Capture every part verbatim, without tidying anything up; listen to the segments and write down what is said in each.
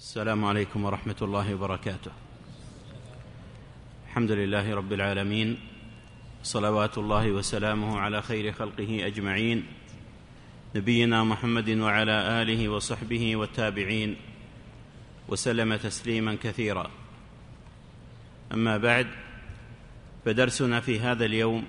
السلام عليكم ورحمة الله وبركاته. الحمد لله رب العالمين، صلوات الله وسلامه على خير خلقه أجمعين، نبينا محمد وعلى آله وصحبه والتابعين وسلم تسليما كثيرا. أما بعد، فدرسنا في هذا اليوم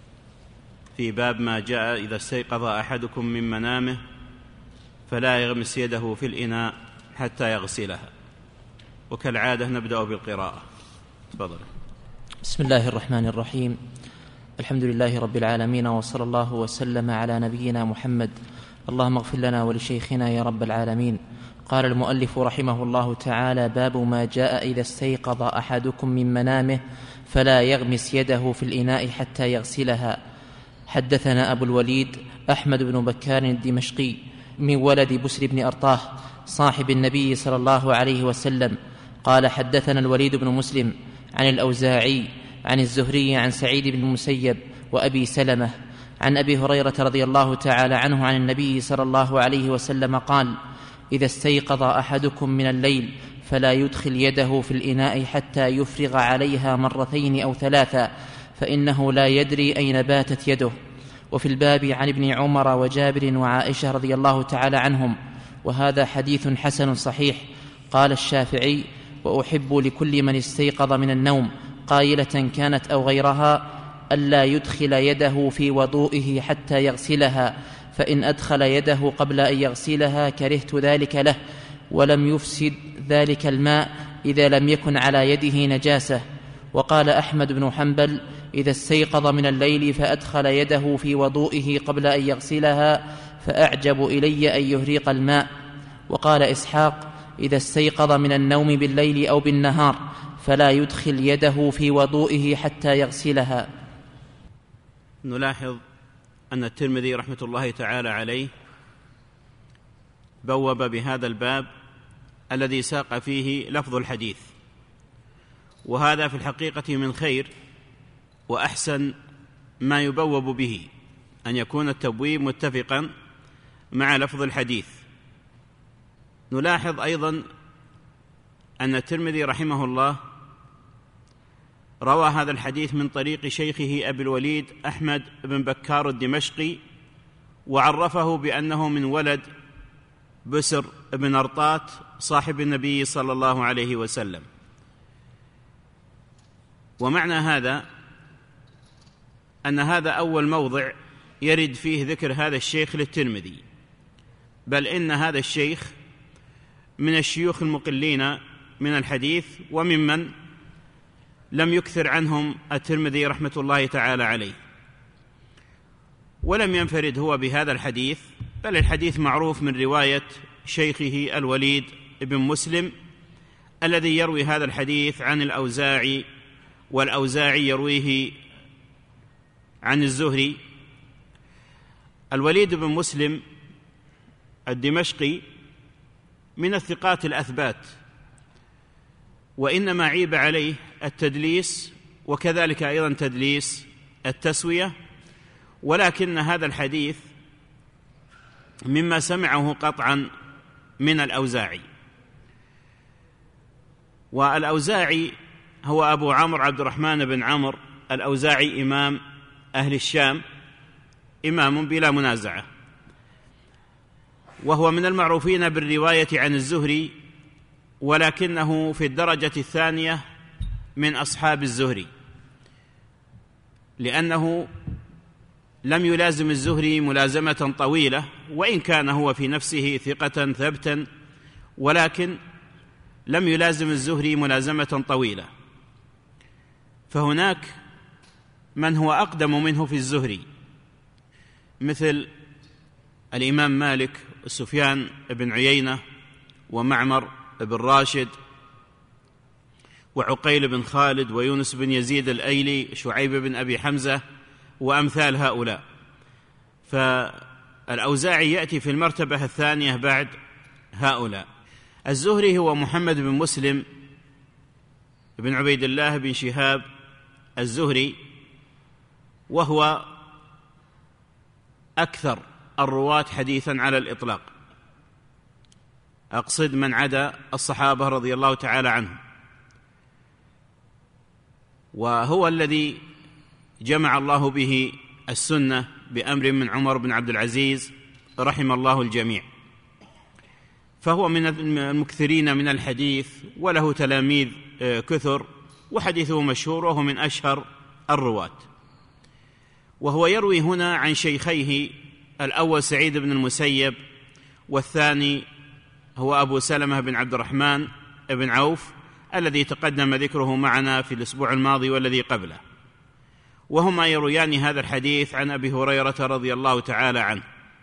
في باب ما جاء إذا استيقظ أحدكم من منامه فلا يغمس يده في الإناء حتى يغسلها. وكالعادة نبدأ بالقراءة. تفضل. بسم الله الرحمن الرحيم. الحمد لله رب العالمين، وصلى الله وسلم على نبينا محمد. اللهم اغفر لنا ولشيخنا يا رب العالمين. قال المؤلف رحمه الله تعالى: باب ما جاء إذا استيقظ أحدكم من منامه فلا يغمس يده في الإناء حتى يغسلها. حدثنا أبو الوليد أحمد بن بكار الدمشقي من ولد بسر بن أرطاه صاحب النبي صلى الله عليه وسلم قال: حدثنا الوليد بن مسلم عن الأوزاعي عن الزهري عن سعيد بن المسيب وأبي سلمة عن أبي هريرة رضي الله تعالى عنه عن النبي صلى الله عليه وسلم قال: إذا استيقظ أحدكم من الليل فلا يدخل يده في الإناء حتى يفرغ عليها مرتين أو ثلاثا، فإنه لا يدري أين باتت يده. وفي الباب عن ابن عمر وجابر وعائشة رضي الله تعالى عنهم، وهذا حديث حسن صحيح. قال الشافعي: وأحب لكل من استيقظ من النوم قائلة كانت أو غيرها ألا يدخل يده في وضوئه حتى يغسلها، فإن أدخل يده قبل أن يغسلها كرهت ذلك له، ولم يفسد ذلك الماء إذا لم يكن على يده نجاسة. وقال أحمد بن حنبل: إذا استيقظ من الليل فأدخل يده في وضوئه قبل أن يغسلها فأعجب إلي أن يهريق الماء. وقال إسحاق: إذا استيقظ من النوم بالليل أو بالنهار فلا يدخل يده في وضوئه حتى يغسلها. نلاحظ أن الترمذي رحمة الله تعالى عليه بوب بهذا الباب الذي ساق فيه لفظ الحديث، وهذا في الحقيقة من خير وأحسن ما يبوب به، أن يكون التبويب متفقا مع لفظ الحديث. نلاحظ أيضا أن الترمذي رحمه الله روى هذا الحديث من طريق شيخه أبي الوليد أحمد بن بكار الدمشقي، وعرفه بأنه من ولد بسر بن أرطات صاحب النبي صلى الله عليه وسلم. ومعنى هذا أن هذا أول موضع يرد فيه ذكر هذا الشيخ للترمذي، بل إن هذا الشيخ من الشيوخ المقلين من الحديث وممن لم يكثر عنهم الترمذي رحمة الله تعالى عليه. ولم ينفرد هو بهذا الحديث، بل الحديث معروف من رواية شيخه الوليد بن مسلم الذي يروي هذا الحديث عن الأوزاعي، والأوزاعي يرويه عن الزهري. الوليد بن مسلم الدمشقي من الثقات الأثبات، وإنما عيب عليه التدليس، وكذلك أيضا تدليس التسوية، ولكن هذا الحديث مما سمعه قطعا من الأوزاعي. والأوزاعي هو أبو عمرو عبد الرحمن بن عمرو الأوزاعي، إمام أهل الشام، إمام بلا منازعة، وهو من المعروفين بالرواية عن الزهري، ولكنه في الدرجة الثانية من أصحاب الزهري، لأنه لم يلازم الزهري ملازمة طويلة، وإن كان هو في نفسه ثقة ثبتا، ولكن لم يلازم الزهري ملازمة طويلة. فهناك من هو أقدم منه في الزهري، مثل الإمام مالك وسفيان بن عيينة ومعمر بن راشد وعقيل بن خالد ويونس بن يزيد الأيلي شعيب بن أبي حمزة وأمثال هؤلاء. فالأوزاعي يأتي في المرتبة الثانية بعد هؤلاء. الزهري هو محمد بن مسلم بن عبيد الله بن شهاب الزهري، وهو أكثر الرواة حديثا على الإطلاق، أقصد من عدا الصحابة رضي الله تعالى عنهم، وهو الذي جمع الله به السنة بأمر من عمر بن عبد العزيز رحم الله الجميع، فهو من المكثرين من الحديث وله تلاميذ كثر، وحديثه مشهور وهو من أشهر الرواة. وهو يروي هنا عن شيخيه، الأول سعيد بن المسيب، والثاني هو أبو سلمة بن عبد الرحمن بن عوف الذي تقدم ذكره معنا في الأسبوع الماضي والذي قبله، وهما يرويان هذا الحديث عن أبي هريرة رضي الله تعالى عنه.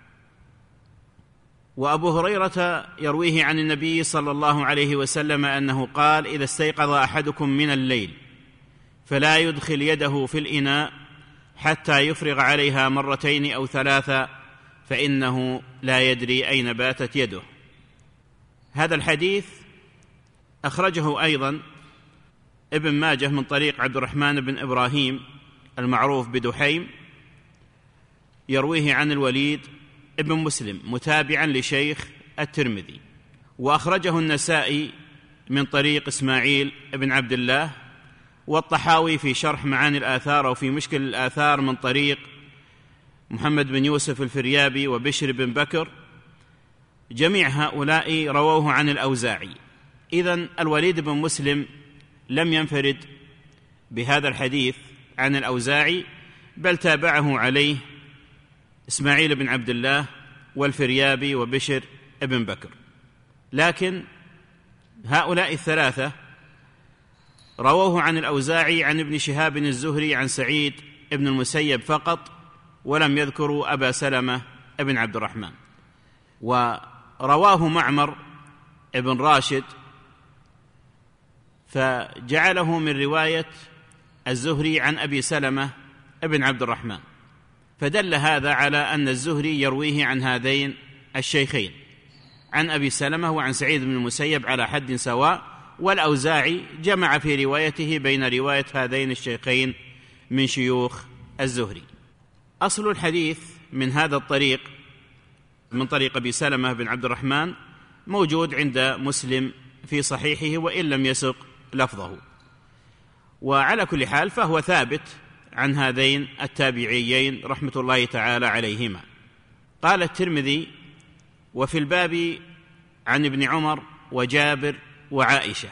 وأبو هريرة يرويه عن النبي صلى الله عليه وسلم أنه قال: إذا استيقظ أحدكم من الليل فلا يدخل يده في الإناء حتى يفرغ عليها مرتين أو ثلاثة، فإنه لا يدري أين باتت يده. هذا الحديث أخرجه أيضا ابن ماجه من طريق عبد الرحمن بن إبراهيم المعروف بدحيم، يرويه عن الوليد ابن مسلم متابعا لشيخ الترمذي. وأخرجه النسائي من طريق إسماعيل بن عبد الله، والطحاوي في شرح معاني الآثار أو في مشكل الآثار من طريق محمد بن يوسف الفريابي وبشر بن بكر. جميع هؤلاء رووه عن الأوزاعي. إذن الوليد بن مسلم لم ينفرد بهذا الحديث عن الأوزاعي، بل تابعه عليه إسماعيل بن عبد الله والفريابي وبشر بن بكر. لكن هؤلاء الثلاثة رووه عن الأوزاعي عن ابن شهاب الزهري عن سعيد بن المسيب فقط، ولم يذكروا أبا سلمة بن عبد الرحمن. ورواه معمر بن راشد فجعله من رواية الزهري عن أبي سلمة بن عبد الرحمن، فدل هذا على أن الزهري يرويه عن هذين الشيخين، عن أبي سلمة وعن سعيد بن المسيب على حد سواء، والأوزاعي جمع في روايته بين رواية هذين الشيخين من شيوخ الزهري. أصل الحديث من هذا الطريق، من طريق أبي سلمة بن عبد الرحمن، موجود عند مسلم في صحيحه وإن لم يسق لفظه، وعلى كل حال فهو ثابت عن هذين التابعيين رحمة الله تعالى عليهما. قال الترمذي: وفي الباب عن ابن عمر وجابر وعائشة.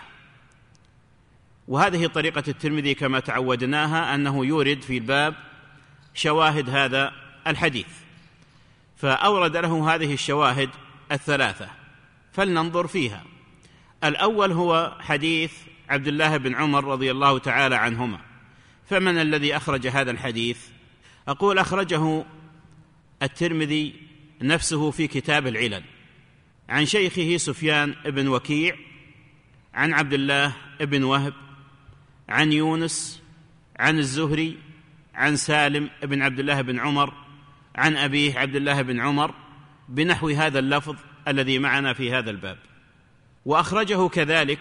وهذه طريقة الترمذي كما تعودناها، أنه يورد في الباب شواهد هذا الحديث، فأورد له هذه الشواهد الثلاثة، فلننظر فيها. الأول هو حديث عبد الله بن عمر رضي الله تعالى عنهما. فمن الذي أخرج هذا الحديث؟ أقول أخرجه الترمذي نفسه في كتاب العلل عن شيخه سفيان بن وكيع عن عبد الله بن وهب عن يونس عن الزهري عن سالم بن عبد الله بن عمر عن أبيه عبد الله بن عمر بنحو هذا اللفظ الذي معنا في هذا الباب. وأخرجه كذلك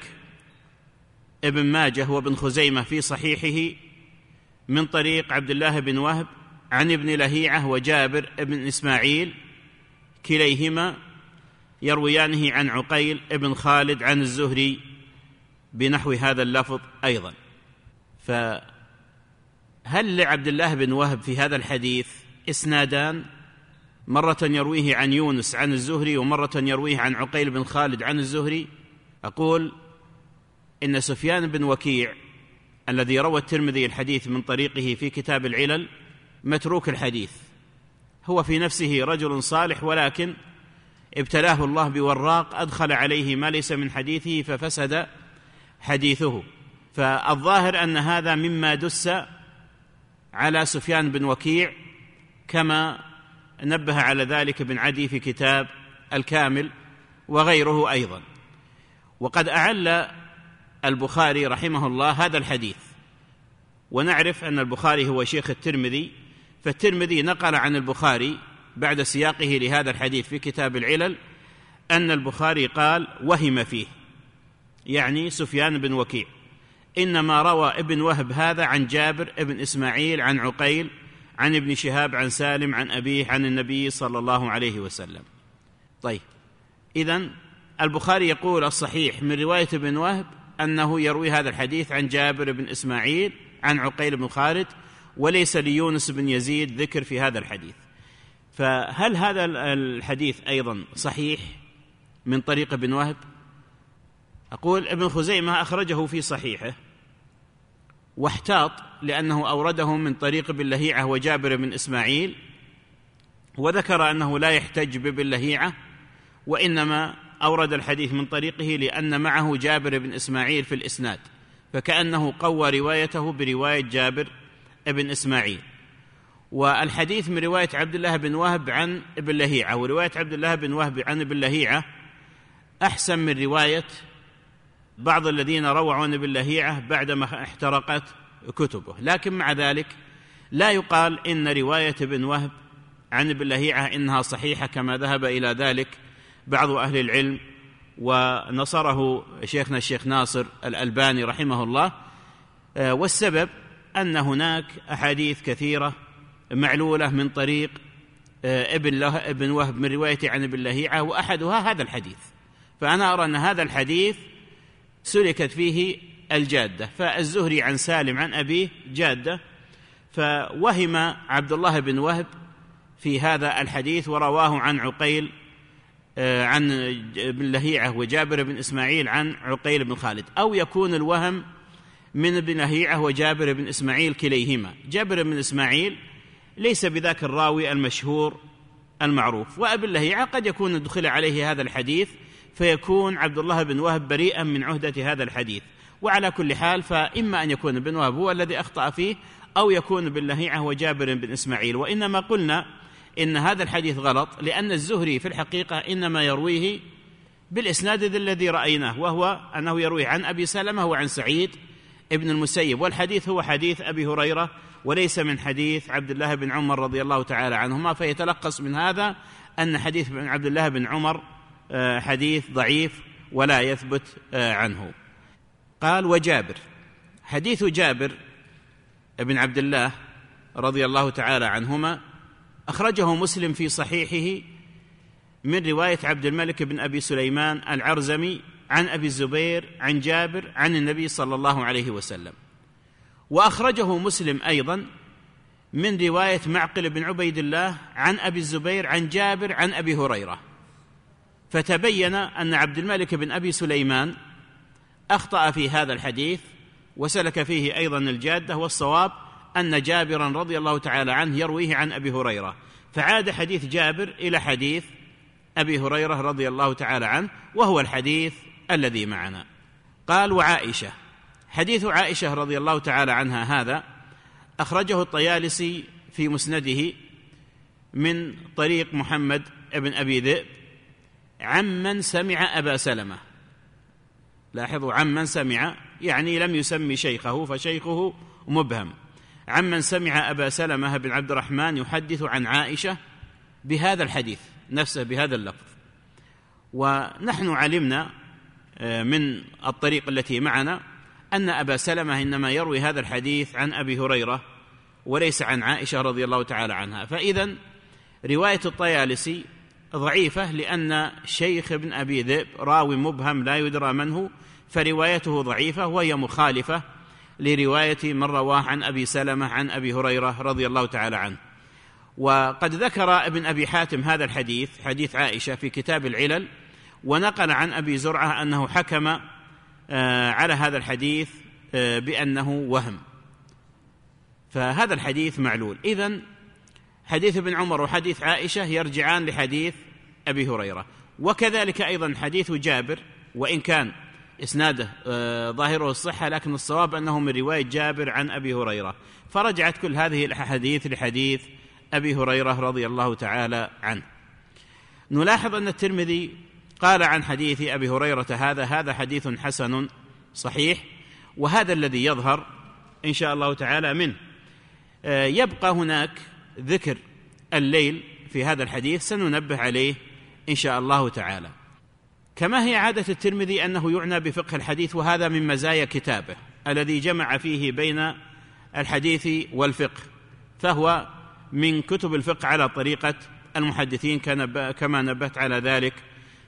ابن ماجه وابن خزيمة في صحيحه من طريق عبد الله بن وهب عن ابن لهيعة وجابر بن إسماعيل، كليهما يرويانه عن عقيل بن خالد عن الزهري بنحو هذا اللفظ أيضا. فهل لعبد الله بن وهب في هذا الحديث إسنادان؟ مرة يرويه عن يونس عن الزهري، ومرة يرويه عن عقيل بن خالد عن الزهري. أقول إن سفيان بن وكيع الذي روى الترمذي الحديث من طريقه في كتاب العلل متروك الحديث، هو في نفسه رجل صالح، ولكن ابتلاه الله بوراق أدخل عليه ما ليس من حديثه ففسد حديثه. فالظاهر أن هذا مما دس على سفيان بن وكيع، كما نبه على ذلك ابن عدي في كتاب الكامل وغيره أيضا. وقد أعل البخاري رحمه الله هذا الحديث، ونعرف أن البخاري هو شيخ الترمذي، فالترمذي نقل عن البخاري بعد سياقه لهذا الحديث في كتاب العلل أن البخاري قال: وهم فيه، يعني سفيان بن وكيع، إنما روى ابن وهب هذا عن جابر ابن إسماعيل عن عقيل عن ابن شهاب عن سالم عن أبيه عن النبي صلى الله عليه وسلم. طيب، إذن البخاري يقول الصحيح من رواية ابن وهب أنه يروي هذا الحديث عن جابر بن إسماعيل عن عقيل بن خالد، وليس ليونس بن يزيد ذكر في هذا الحديث. فهل هذا الحديث أيضا صحيح من طريق ابن وهب؟ أقول ابن خزيمة أخرجه في صحيحه واحتاط لأنه أورده من طريق ابن لهيعة وجابر بن إسماعيل، وذكر أنه لا يحتج بابن لهيعة، وإنما أورد الحديث من طريقه لأن معه جابر بن إسماعيل في الإسناد، فكأنه قوى روايته برواية جابر بن إسماعيل. والحديث من رواية عبد الله بن وهب عن ابن لهيعة، ورواية عبد الله بن وهب عن ابن لهيعة أحسن من رواية بعض الذين رووا عن ابن لهيعة بعدما احترقت كتبه. لكن مع ذلك لا يقال إن رواية ابن وهب عن ابن لهيعة إنها صحيحة كما ذهب إلى ذلك بعض أهل العلم، ونصره شيخنا الشيخ ناصر الألباني رحمه الله. والسبب أن هناك أحاديث كثيرة معلولة من طريق ابن, ابن وهب من روايته عن ابن لهيعة، وأحدها هذا الحديث. فأنا أرى أن هذا الحديث سلكت فيه الجادة، فالزهري عن سالم عن أبيه جادة، فوهم عبد الله بن وهب في هذا الحديث ورواه عن عقيل عن ابن لهيعة وجابر بن إسماعيل عن عقيل بن خالد، أو يكون الوهم من ابن لهيعة وجابر بن إسماعيل كليهما. جابر بن إسماعيل ليس بذاك الراوي المشهور المعروف، وابن لهيعة قد يكون دخل عليه هذا الحديث فيكون عبد الله بن وهب بريئا من عهدة هذا الحديث. وعلى كل حال فإما أن يكون ابن وهب هو الذي أخطأ فيه، أو يكون ابن لهيعة وجابر بن إسماعيل. وإنما قلنا إن هذا الحديث غلط لأن الزهري في الحقيقة إنما يرويه بالإسناد الذي رأيناه، وهو أنه يروي عن أبي سلمة وعن سعيد ابن المسيب، والحديث هو حديث أبي هريرة وليس من حديث عبد الله بن عمر رضي الله تعالى عنهما. فيتلخص من هذا أن حديث عبد الله بن عمر حديث ضعيف ولا يثبت عنه. قال وجابر، حديث جابر بن عبد الله رضي الله تعالى عنهما أخرجه مسلم في صحيحه من رواية عبد الملك بن أبي سليمان العرزمي عن أبي الزبير عن جابر عن النبي صلى الله عليه وسلم. وأخرجه مسلم أيضا من رواية معقل بن عبيد الله عن أبي الزبير عن جابر عن أبي هريرة. فتبين أن عبد الملك بن أبي سليمان أخطأ في هذا الحديث وسلك فيه أيضا الجادة، والصواب أن جابرا رضي الله تعالى عنه يرويه عن أبي هريرة، فعاد حديث جابر إلى حديث أبي هريرة رضي الله تعالى عنه، وهو الحديث الذي معنا. قال وعائشة، حديث عائشة رضي الله تعالى عنها هذا أخرجه الطيالسي في مسنده من طريق محمد بن أبي ذئب عمن سمع أبا سلمة. لاحظوا عمن سمع، يعني لم يسمي شيخه فشيخه مبهم. عمن سمع أبا سلمة بن عبد الرحمن يحدث عن عائشة بهذا الحديث نفسه بهذا اللفظ. ونحن علمنا من الطريق التي معنا أن أبا سلمة إنما يروي هذا الحديث عن أبي هريرة وليس عن عائشة رضي الله تعالى عنها. فإذن رواية الطيالسي ضعيفة لأن شيخ ابن أبي ذئب راوي مبهم لا يدرى من هو، فروايته ضعيفة وهي مخالفة لرواية من رواه عن أبي سلمة عن أبي هريرة رضي الله تعالى عنه. وقد ذكر ابن أبي حاتم هذا الحديث حديث عائشة في كتاب العلل، ونقل عن أبي زرعة أنه حكم على هذا الحديث بأنه وهم، فهذا الحديث معلول. إذن حديث ابن عمر وحديث عائشة يرجعان لحديث أبي هريرة، وكذلك أيضا حديث جابر وإن كان إسناده ظاهره الصحة، لكن الصواب أنه من رواية جابر عن أبي هريرة، فرجعت كل هذه الأحاديث لحديث أبي هريرة رضي الله تعالى عنه. نلاحظ أن الترمذي قال عن حديث أبي هريرة هذا هذا حديث حسن صحيح، وهذا الذي يظهر إن شاء الله تعالى منه. يبقى هناك ذكر الليل في هذا الحديث سننبه عليه إن شاء الله تعالى. كما هي عادة الترمذي أنه يعنى بفقه الحديث، وهذا من مزايا كتابه الذي جمع فيه بين الحديث والفقه، فهو من كتب الفقه على طريقة المحدثين كما نبهت على ذلك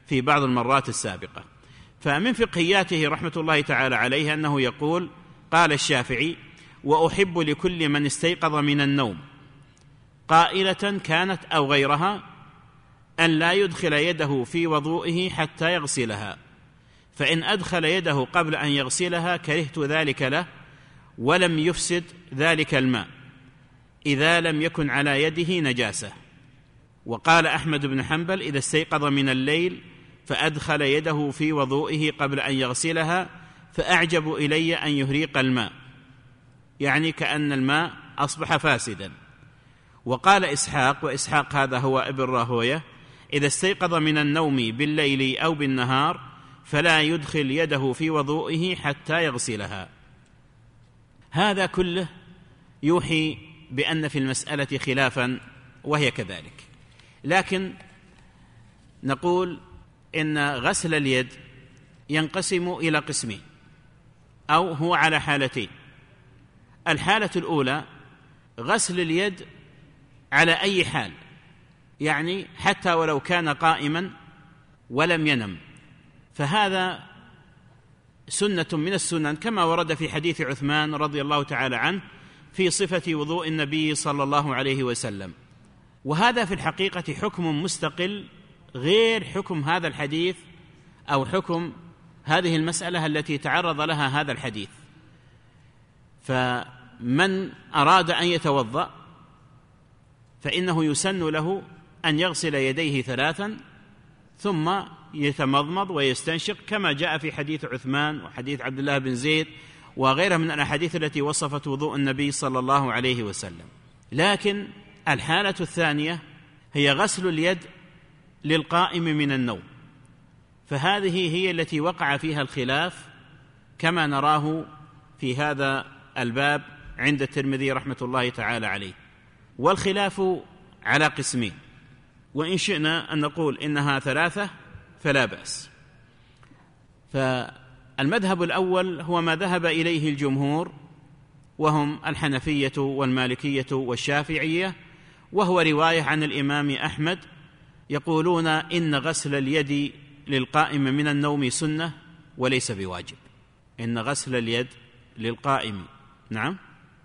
في بعض المرات السابقة. فمن فقهياته رحمة الله تعالى عليه أنه يقول: قال الشافعي: وأحب لكل من استيقظ من النوم قائلة كانت أو غيرها أن لا يدخل يده في وضوئه حتى يغسلها، فإن أدخل يده قبل أن يغسلها كرهت ذلك له، ولم يفسد ذلك الماء إذا لم يكن على يده نجاسة. وقال أحمد بن حنبل: إذا استيقظ من الليل فأدخل يده في وضوئه قبل أن يغسلها فأعجب إلي أن يهريق الماء، يعني كأن الماء أصبح فاسدا. وقال إسحاق، وإسحاق هذا هو ابن راهوية: إذا استيقظ من النوم بالليل أو بالنهار فلا يدخل يده في وضوئه حتى يغسلها. هذا كله يوحي بأن في المسألة خلافا، وهي كذلك. لكن نقول إن غسل اليد ينقسم إلى قسمين، أو هو على حالتين. الحالة الأولى غسل اليد على أي حال، يعني حتى ولو كان قائما ولم ينم، فهذا سنة من السنن، كما ورد في حديث عثمان رضي الله تعالى عنه في صفة وضوء النبي صلى الله عليه وسلم. وهذا في الحقيقة حكم مستقل غير حكم هذا الحديث أو حكم هذه المسألة التي تعرض لها هذا الحديث. فمن أراد أن يتوضأ فإنه يسن له أن يغسل يديه ثلاثا ثم يتمضمض ويستنشق، كما جاء في حديث عثمان وحديث عبد الله بن زيد وغيرها من الأحاديث التي وصفت وضوء النبي صلى الله عليه وسلم. لكن الحالة الثانية هي غسل اليد للقائم من النوم، فهذه هي التي وقع فيها الخلاف كما نراه في هذا الباب عند الترمذي رحمة الله تعالى عليه. والخلاف على قسمين، وإن شئنا أن نقول إنها ثلاثة فلا بأس. فالمذهب الأول هو ما ذهب إليه الجمهور، وهم الحنفية والمالكية والشافعية، وهو رواية عن الإمام أحمد، يقولون إن غسل اليد للقائم من النوم سنة وليس بواجب. إن غسل اليد للقائم، نعم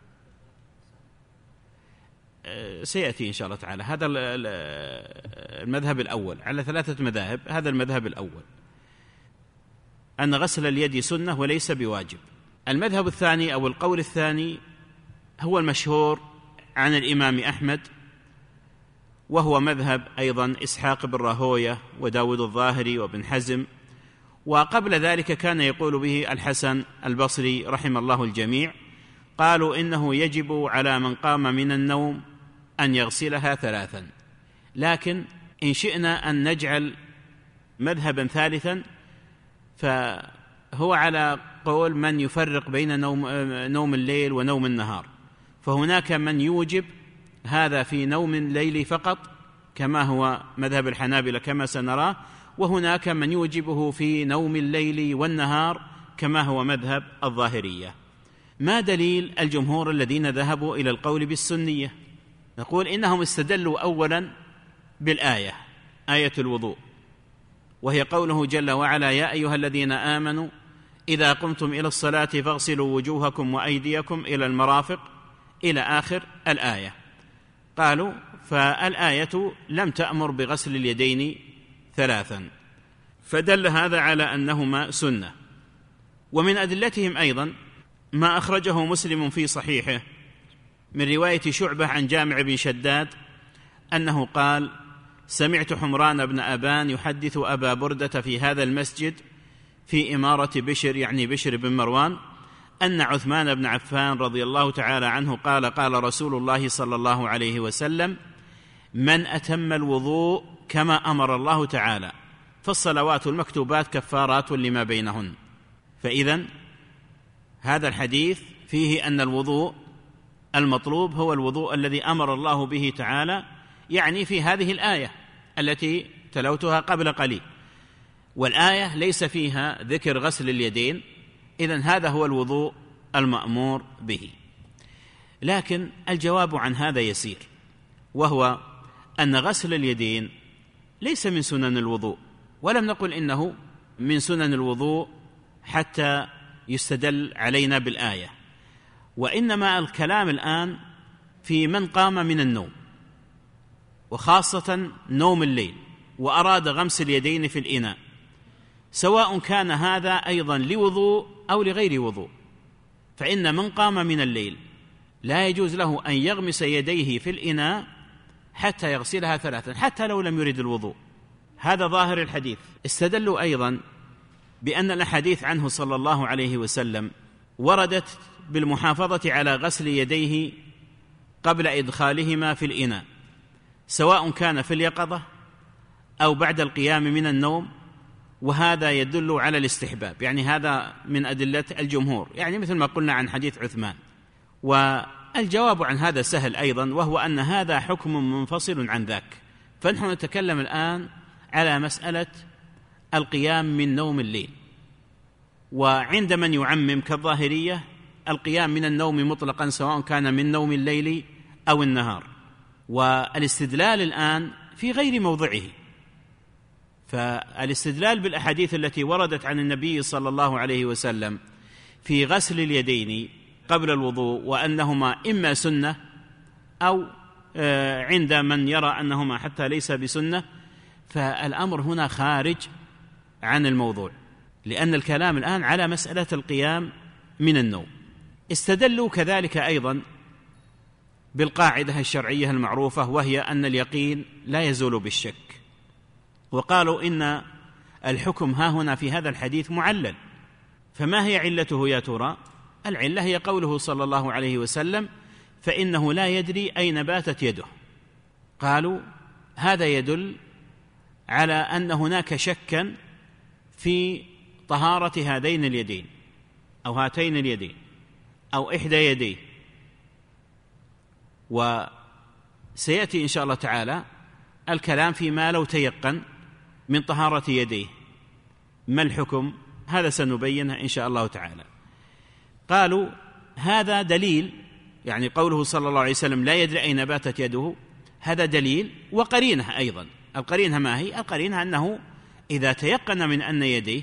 سيأتي إن شاء الله تعالى. هذا المذهب الأول على ثلاثة مذاهب، هذا المذهب الأول أن غسل اليد سنة وليس بواجب. المذهب الثاني أو القول الثاني هو المشهور عن الإمام أحمد، وهو مذهب أيضا إسحاق بن راهوية وداود الظاهري وابن حزم، وقبل ذلك كان يقول به الحسن البصري رحم الله الجميع. قالوا إنه يجب على من قام من النوم أن يغسلها ثلاثا. لكن إن شئنا أن نجعل مذهبا ثالثا فهو على قول من يفرق بين نوم, نوم الليل ونوم النهار، فهناك من يوجب هذا في نوم الليل فقط كما هو مذهب الحنابلة كما سنراه، وهناك من يوجبه في نوم الليل والنهار كما هو مذهب الظاهرية. ما دليل الجمهور الذين ذهبوا إلى القول بالسنية؟ نقول إنهم استدلوا أولا بالآية، آية الوضوء، وهي قوله جل وعلا: يا أيها الذين آمنوا إذا قمتم إلى الصلاة فاغسلوا وجوهكم وأيديكم إلى المرافق إلى آخر الآية. قالوا فالآية لم تأمر بغسل اليدين ثلاثا، فدل هذا على أنهما سنة. ومن أدلتهم أيضا ما أخرجه مسلم في صحيحه من رواية شعبة عن جامع بن شداد أنه قال: سمعت حمران بن أبان يحدث أبا بردة في هذا المسجد في إمارة بشر، يعني بشر بن مروان، أن عثمان بن عفان رضي الله تعالى عنه قال: قال رسول الله صلى الله عليه وسلم: من أتم الوضوء كما أمر الله تعالى فالصلوات المكتوبات كفارات لما بينهن. فإذن هذا الحديث فيه أن الوضوء المطلوب هو الوضوء الذي أمر الله به تعالى، يعني في هذه الآية التي تلوتها قبل قليل، والآية ليس فيها ذكر غسل اليدين، إذن هذا هو الوضوء المأمور به. لكن الجواب عن هذا يسير، وهو أن غسل اليدين ليس من سنن الوضوء، ولم نقل إنه من سنن الوضوء حتى يستدل علينا بالآية، وإنما الكلام الآن في من قام من النوم، وخاصة نوم الليل، وأراد غمس اليدين في الإناء، سواء كان هذا أيضا لوضوء أو لغير وضوء. فإن من قام من الليل لا يجوز له أن يغمس يديه في الإناء حتى يغسلها ثلاثا، حتى لو لم يرد الوضوء. هذا ظاهر الحديث. استدلوا أيضا بأن الأحاديث عنه صلى الله عليه وسلم وردت بالمحافظة على غسل يديه قبل إدخالهما في الإناء، سواء كان في اليقظة أو بعد القيام من النوم، وهذا يدل على الاستحباب، يعني هذا من أدلة الجمهور، يعني مثل ما قلنا عن حديث عثمان. والجواب عن هذا سهل أيضا، وهو أن هذا حكم منفصل عن ذاك. فنحن نتكلم الآن على مسألة القيام من نوم الليل، وعند من يعمم كالظاهرية القيام من النوم مطلقا سواء كان من نوم الليل أو النهار. والاستدلال الآن في غير موضعه، فالاستدلال بالأحاديث التي وردت عن النبي صلى الله عليه وسلم في غسل اليدين قبل الوضوء وأنهما إما سنة أو عند من يرى أنهما حتى ليس بسنة، فالأمر هنا خارج عن الموضوع، لأن الكلام الآن على مسألة القيام من النوم. استدلوا كذلك أيضا بالقاعدة الشرعية المعروفة، وهي أن اليقين لا يزول بالشك، وقالوا إن الحكم ها هنا في هذا الحديث معلل. فما هي علته يا ترى؟ العلة هي قوله صلى الله عليه وسلم: فإنه لا يدري أين باتت يده. قالوا هذا يدل على أن هناك شكا في طهارة هذين اليدين أو هاتين اليدين أو إحدى يديه. وسيأتي إن شاء الله تعالى الكلام فيما لو تيقن من طهارة يديه ما الحكم، هذا سنبينه إن شاء الله تعالى. قالوا هذا دليل، يعني قوله صلى الله عليه وسلم لا يدري أين باتت يده، هذا دليل وقرينه أيضا. القرينة ما هي؟ القرينة أنه إذا تيقن من أن يديه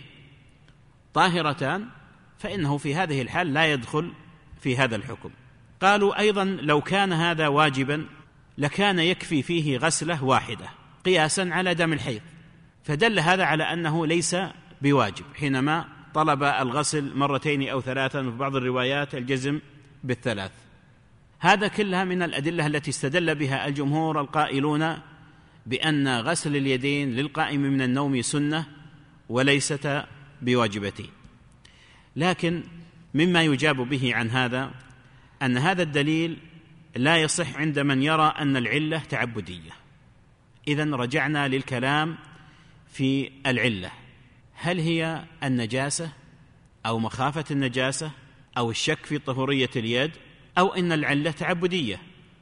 طاهرتان فإنه في هذه الحال لا يدخل في هذا الحكم. قالوا أيضا لو كان هذا واجبا لكان يكفي فيه غسلة واحدة قياسا على دم الحيض، فدل هذا على أنه ليس بواجب حينما طلب الغسل مرتين أو ثلاثا، وفي بعض الروايات الجزم بالثلاث. هذا كلها من الأدلة التي استدل بها الجمهور القائلون بأن غسل اليدين للقائم من النوم سنة وليست بواجبتين. لكن مما يجاب به عن هذا أن هذا الدليل لا يصح عند من يرى أن العلة تعبدية. إذن رجعنا للكلام في العلة، هل هي النجاسة أو مخافة النجاسة أو الشك في طهورية اليد، أو إن العلة تعبدية؟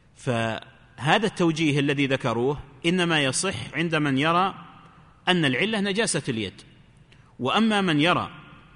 فهذا التوجيه الذي ذكروه إنما يصح عند من يرى أن العلة نجاسة اليد. وأما من يرى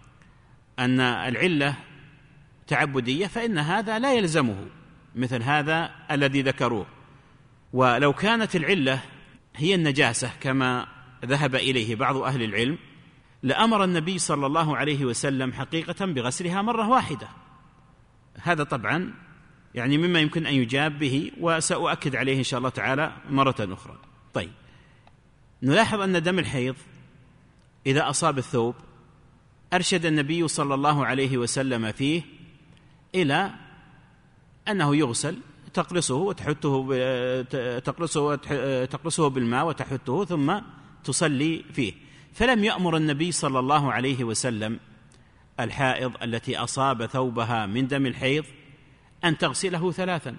أن العلة تعبدية فإن هذا لا يلزمه مثل هذا الذي ذكروه. ولو كانت العلة هي النجاسة كما ذهب إليه بعض أهل العلم لأمر النبي صلى الله عليه وسلم حقيقة بغسلها مرة واحدة. هذا طبعا يعني مما يمكن أن يجاب به، وسأؤكد عليه إن شاء الله تعالى مرة أخرى. طيب، نلاحظ أن دم الحيض إذا أصاب الثوب أرشد النبي صلى الله عليه وسلم فيه إلى أنه يغسل، تقلصه وتحته تقلصه تقلصه بالماء وتحته ثم تصلي فيه. فلم يأمر النبي صلى الله عليه وسلم الحائض التي أصاب ثوبها من دم الحيض أن تغسله ثلاثا.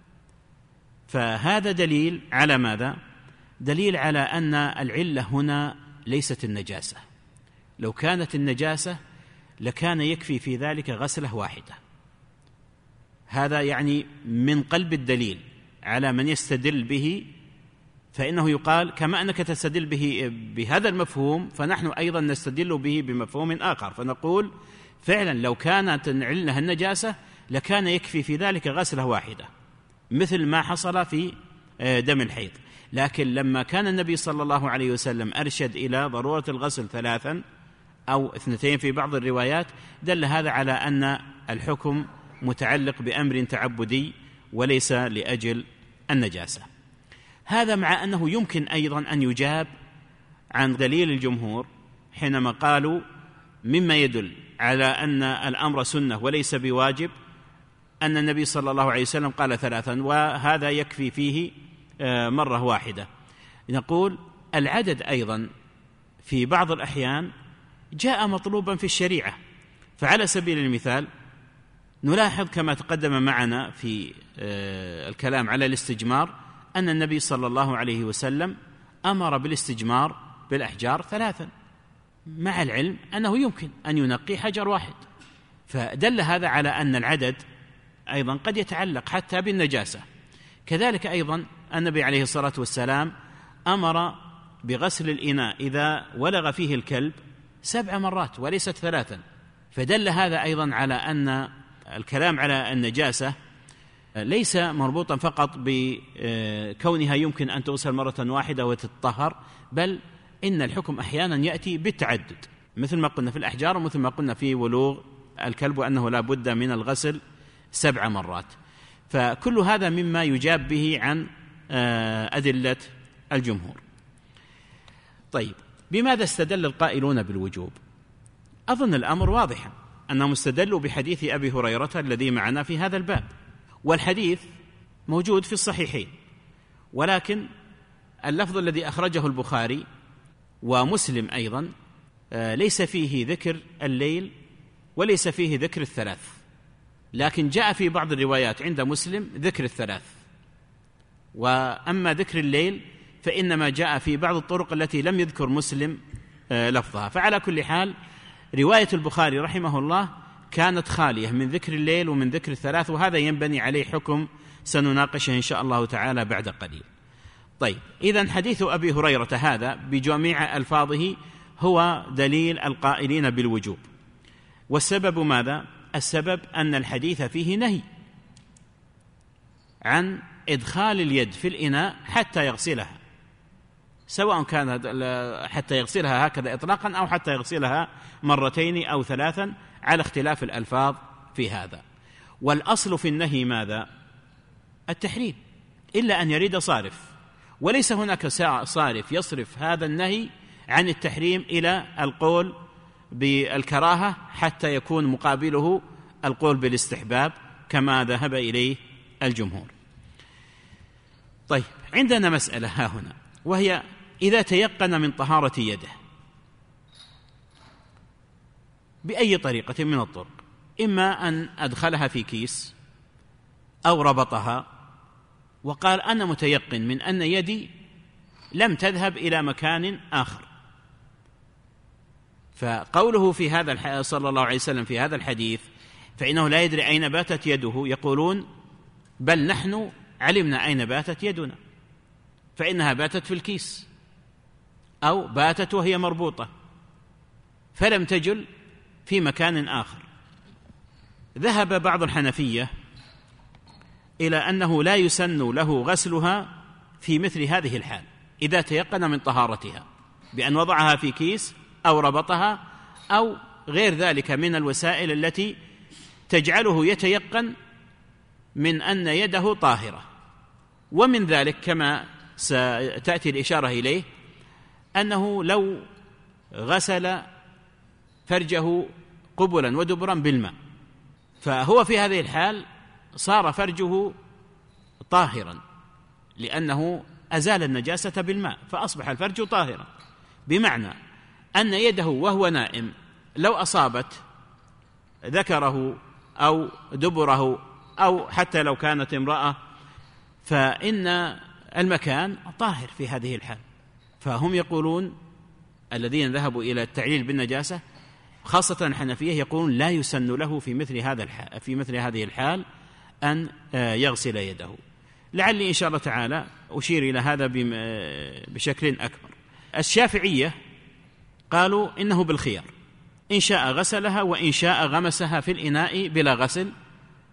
فهذا دليل على ماذا؟ دليل على أن العلة هنا ليست النجاسة. لو كانت النجاسة لكان يكفي في ذلك غسلة واحدة. هذا يعني من قلب الدليل على من يستدل به، فإنه يقال كما أنك تستدل به بهذا المفهوم فنحن أيضا نستدل به بمفهوم آخر، فنقول فعلا لو كانت علة النجاسة لكان يكفي في ذلك غسلة واحدة مثل ما حصل في دم الحيض. لكن لما كان النبي صلى الله عليه وسلم أرشد إلى ضرورة الغسل ثلاثا أو اثنتين في بعض الروايات، دل هذا على أن الحكم متعلق بأمر تعبدي وليس لأجل النجاسة. هذا مع أنه يمكن أيضا أن يجاب عن دليل الجمهور حينما قالوا مما يدل على أن الأمر سنة وليس بواجب أن النبي صلى الله عليه وسلم قال ثلاثا، وهذا يكفي فيه مرة واحدة. نقول العدد أيضا في بعض الأحيان جاء مطلوبا في الشريعة. فعلى سبيل المثال نلاحظ كما تقدم معنا في الكلام على الاستجمار أن النبي صلى الله عليه وسلم أمر بالاستجمار بالأحجار ثلاثا، مع العلم أنه يمكن أن ينقي حجر واحد، فدل هذا على أن العدد أيضا قد يتعلق حتى بالنجاسة. كذلك أيضا النبي عليه الصلاة والسلام أمر بغسل الإناء إذا ولغ فيه الكلب سبع مرات وليست ثلاثا، فدل هذا أيضا على أن الكلام على النجاسة ليس مربوطا فقط بكونها يمكن أن تغسل مرة واحدة وتتطهر، بل إن الحكم أحيانا يأتي بالتعدد، مثل ما قلنا في الأحجار ومثل ما قلنا في ولوغ الكلب وأنه لا بد من الغسل سبع مرات. فكل هذا مما يجاب به عن أدلة الجمهور. طيب، بماذا استدل القائلون بالوجوب؟ أظن الأمر واضحا، أنهم استدلوا بحديث أبي هريرة الذي معنا في هذا الباب، والحديث موجود في الصحيحين، ولكن اللفظ الذي أخرجه البخاري ومسلم أيضا ليس فيه ذكر الليل وليس فيه ذكر الثلاث، لكن جاء في بعض الروايات عند مسلم ذكر الثلاث، وأما ذكر الليل فإنما جاء في بعض الطرق التي لم يذكر مسلم لفظها. فعلى كل حال رواية البخاري رحمه الله كانت خالية من ذكر الليل ومن ذكر الثلاث، وهذا ينبني عليه حكم سنناقشه إن شاء الله تعالى بعد قليل. طيب، إذن حديث أبي هريرة هذا بجميع ألفاظه هو دليل القائلين بالوجوب. والسبب ماذا؟ السبب أن الحديث فيه نهي عن إدخال اليد في الإناء حتى يغسلها، سواء كان حتى يغسلها هكذا إطلاقا أو حتى يغسلها مرتين أو ثلاثا، على اختلاف الألفاظ في هذا. والأصل في النهي ماذا؟ التحريم، إلا أن يريد صارف، وليس هناك صارف يصرف هذا النهي عن التحريم إلى القول بالكراهة حتى يكون مقابله القول بالاستحباب كما ذهب إليه الجمهور. طيب، عندنا مسألة ها هنا، وهي إذا تيقن من طهارة يده بأي طريقة من الطرق، إما أن أدخلها في كيس أو ربطها وقال أنا متيقن من أن يدي لم تذهب إلى مكان آخر، فقوله في هذا صلى الله عليه وسلم في هذا الحديث فإنه لا يدري أين باتت يده، يقولون بل نحن علمنا أين باتت يدنا، فإنها باتت في الكيس أو باتت وهي مربوطة فلم تجل في مكان آخر. ذهب بعض الحنفية إلى أنه لا يسن له غسلها في مثل هذه الحال إذا تيقن من طهارتها بأن وضعها في كيس أو ربطها أو غير ذلك من الوسائل التي تجعله يتيقن من أن يده طاهرة. ومن ذلك كما ستأتي الإشارة إليه أنه لو غسل فرجه قبلا ودبرا بالماء فهو في هذه الحال صار فرجه طاهرا لأنه أزال النجاسة بالماء فأصبح الفرج طاهرا، بمعنى أن يده وهو نائم لو أصابت ذكره أو دبره أو حتى لو كانت امرأة فإن المكان طاهر في هذه الحال. فهم يقولون الذين ذهبوا إلى التعليل بالنجاسة خاصة الحنفية يقولون لا يسن له في مثل هذا الحال في مثل هذه الحال أن يغسل يده. لعلي إن شاء الله تعالى أشير إلى هذا بشكل أكبر. الشافعية قالوا إنه بالخيار، إن شاء غسلها وإن شاء غمسها في الإناء بلا غسل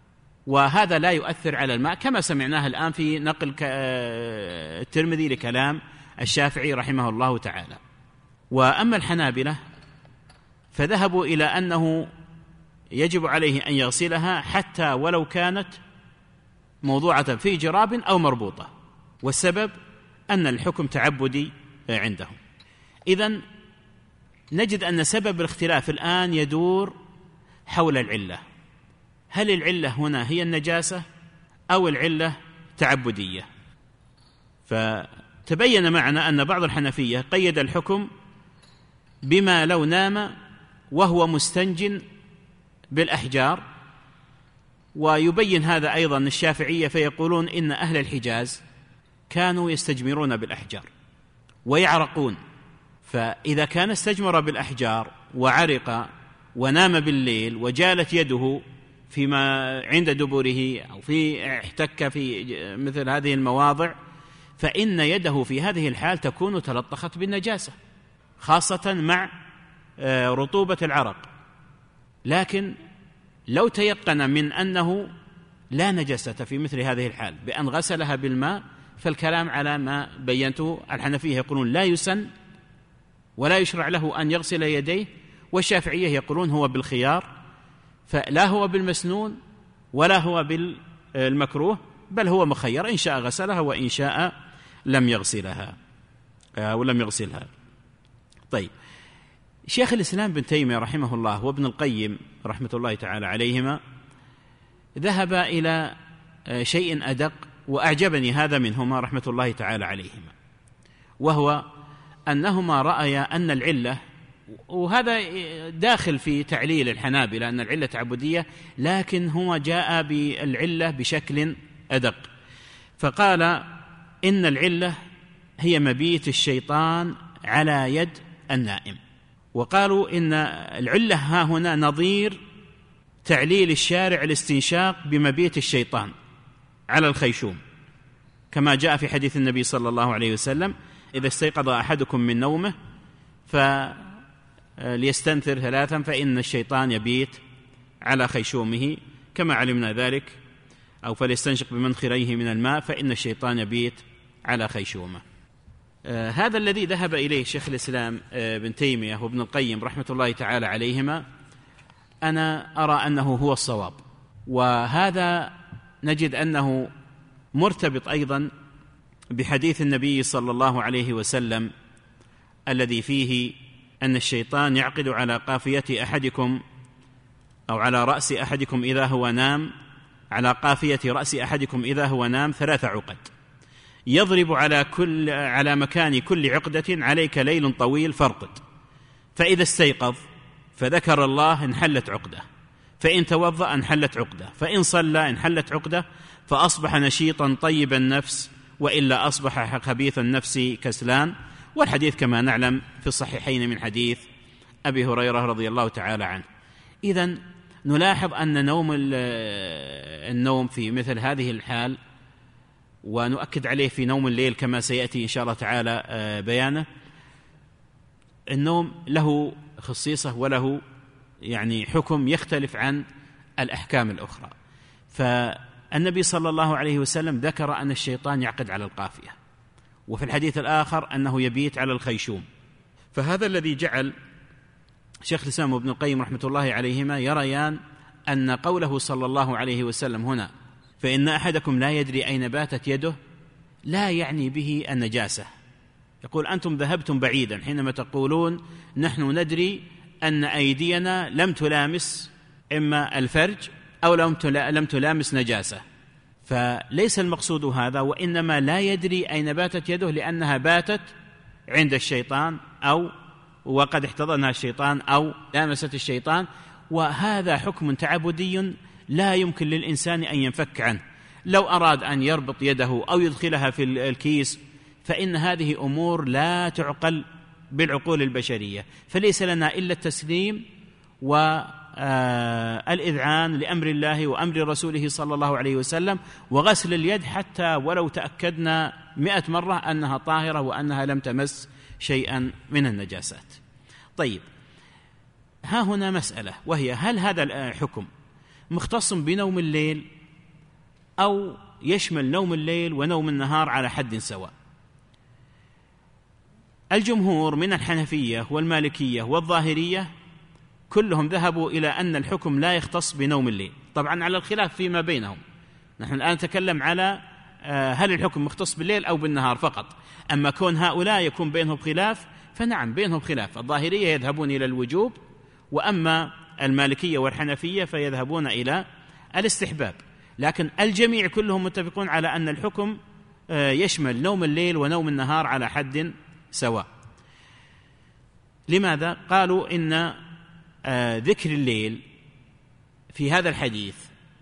وهذا لا يؤثر على الماء كما سمعناه الآن في نقل الترمذي لكلام الشافعي رحمه الله تعالى. وأما الحنابلة فذهبوا إلى أنه يجب عليه أن يغسلها حتى ولو كانت موضوعة في جراب أو مربوطة، والسبب أن الحكم تعبدي عندهم. إذن نجد أن سبب الاختلاف الآن يدور حول العلة، هل العلة هنا هي النجاسة أو العلة تعبدية؟ فتبين معنا أن بعض الحنفية قيد الحكم بما لو نام وهو مستنج بالأحجار، ويبين هذا أيضا الشافعية فيقولون إن أهل الحجاز كانوا يستجمرون بالأحجار ويعرقون، فإذا كان استجمر بالأحجار وعرق ونام بالليل وجالت يده فيما عند دبره أو في احتك في مثل هذه المواضع، فإن يده في هذه الحال تكون تلطخت بالنجاسة، خاصة مع رطوبة العرق. لكن لو تيقن من أنه لا نجاسة في مثل هذه الحال بأن غسلها بالماء، فالكلام على ما بينته. الحنفية يقولون لا يسن ولا يشرع له أن يغسل يديه، والشافعية يقولون هو بالخيار، فلا هو بالمسنون ولا هو بالمكروه، بل هو مخير، إن شاء غسلها وإن شاء لم يغسلها أو لم يغسلها. طيب، شيخ الإسلام بن تيمية رحمه الله وابن القيم رحمة الله تعالى عليهما ذهب إلى شيء أدق وأعجبني هذا منهما رحمة الله تعالى عليهما، وهو أنهما رأيا أن العلة، وهذا داخل في تعليل الحنابلة أن العلة تعبدية، لكن هو جاء بالعلة بشكل أدق، فقال إن العلة هي مبيت الشيطان على يد النائم. وقالوا إن العلة ها هنا نظير تعليل الشارع الاستنشاق بمبيت الشيطان على الخيشوم، كما جاء في حديث النبي صلى الله عليه وسلم: إذا استيقظ أحدكم من نومه فليستنثر ثلاثا فإن الشيطان يبيت على خيشومه، كما علمنا ذلك، أو فليستنشق بمنخريه من الماء فإن الشيطان يبيت على خيشومه. آه هذا الذي ذهب إليه شيخ الإسلام آه بن تيمية وابن القيم رحمة الله تعالى عليهما أنا أرى أنه هو الصواب، وهذا نجد أنه مرتبط أيضا بحديث النبي صلى الله عليه وسلم الذي فيه أن الشيطان يعقد على قافية أحدكم أو على رأس أحدكم إذا هو نام على قافية رأس أحدكم إذا هو نام ثلاث عقد، يضرب على كل على مكان كل عقدة عليك ليل طويل فارقد، فإذا استيقظ فذكر الله انحلت عقدة، فإن توضأ انحلت عقدة، فإن صلى انحلت عقدة، فأصبح نشيطا طيب النفس، وإلا أصبح خبيث النفس كسلان. والحديث كما نعلم في الصحيحين من حديث أبي هريرة رضي الله تعالى عنه. إذن نلاحظ أن نوم النوم في مثل هذه الحال، ونؤكد عليه في نوم الليل كما سيأتي إن شاء الله تعالى بيانه، النوم له خصيصة وله يعني حكم يختلف عن الأحكام الأخرى. فالنبي صلى الله عليه وسلم ذكر أن الشيطان يعقد على القافية، وفي الحديث الآخر أنه يبيت على الخيشوم، فهذا الذي جعل شيخ الإسلام وابن القيم رحمة الله عليهما يريان أن قوله صلى الله عليه وسلم هنا فإن أحدكم لا يدري أين باتت يده لا يعني به النجاسة. يقول أنتم ذهبتم بعيدا حينما تقولون نحن ندري أن أيدينا لم تلامس إما الفرج أو لم تلامس نجاسة، فليس المقصود هذا، وإنما لا يدري أين باتت يده لأنها باتت عند الشيطان أو وقد احتضنها الشيطان أو لامست الشيطان، وهذا حكم تعبدي لا يمكن للإنسان أن ينفك عنه. لو أراد أن يربط يده أو يدخلها في الكيس فإن هذه أمور لا تعقل بالعقول البشرية، فليس لنا إلا التسليم والإذعان لأمر الله وأمر رسوله صلى الله عليه وسلم، وغسل اليد حتى ولو تأكدنا مئة مرة أنها طاهرة وأنها لم تمس شيئا من النجاسات. طيب، ها هنا مسألة، وهي هل هذا الحكم مختص بنوم الليل أو يشمل نوم الليل ونوم النهار على حد سواء. الجمهور من الحنفية والمالكية والظاهرية كلهم ذهبوا إلى أن الحكم لا يختص بنوم الليل، طبعا على الخلاف فيما بينهم. نحن الآن نتكلم على هل الحكم مختص بالليل أو بالنهار فقط، أما كون هؤلاء يكون بينهم خلاف فنعم بينهم خلاف. الظاهرية يذهبون إلى الوجوب، وأما المالكية والحنفية فيذهبون إلى الاستحباب، لكن الجميع كلهم متفقون على أن الحكم يشمل نوم الليل ونوم النهار على حد سواء. لماذا؟ قالوا إن ذكر الليل في هذا الحديث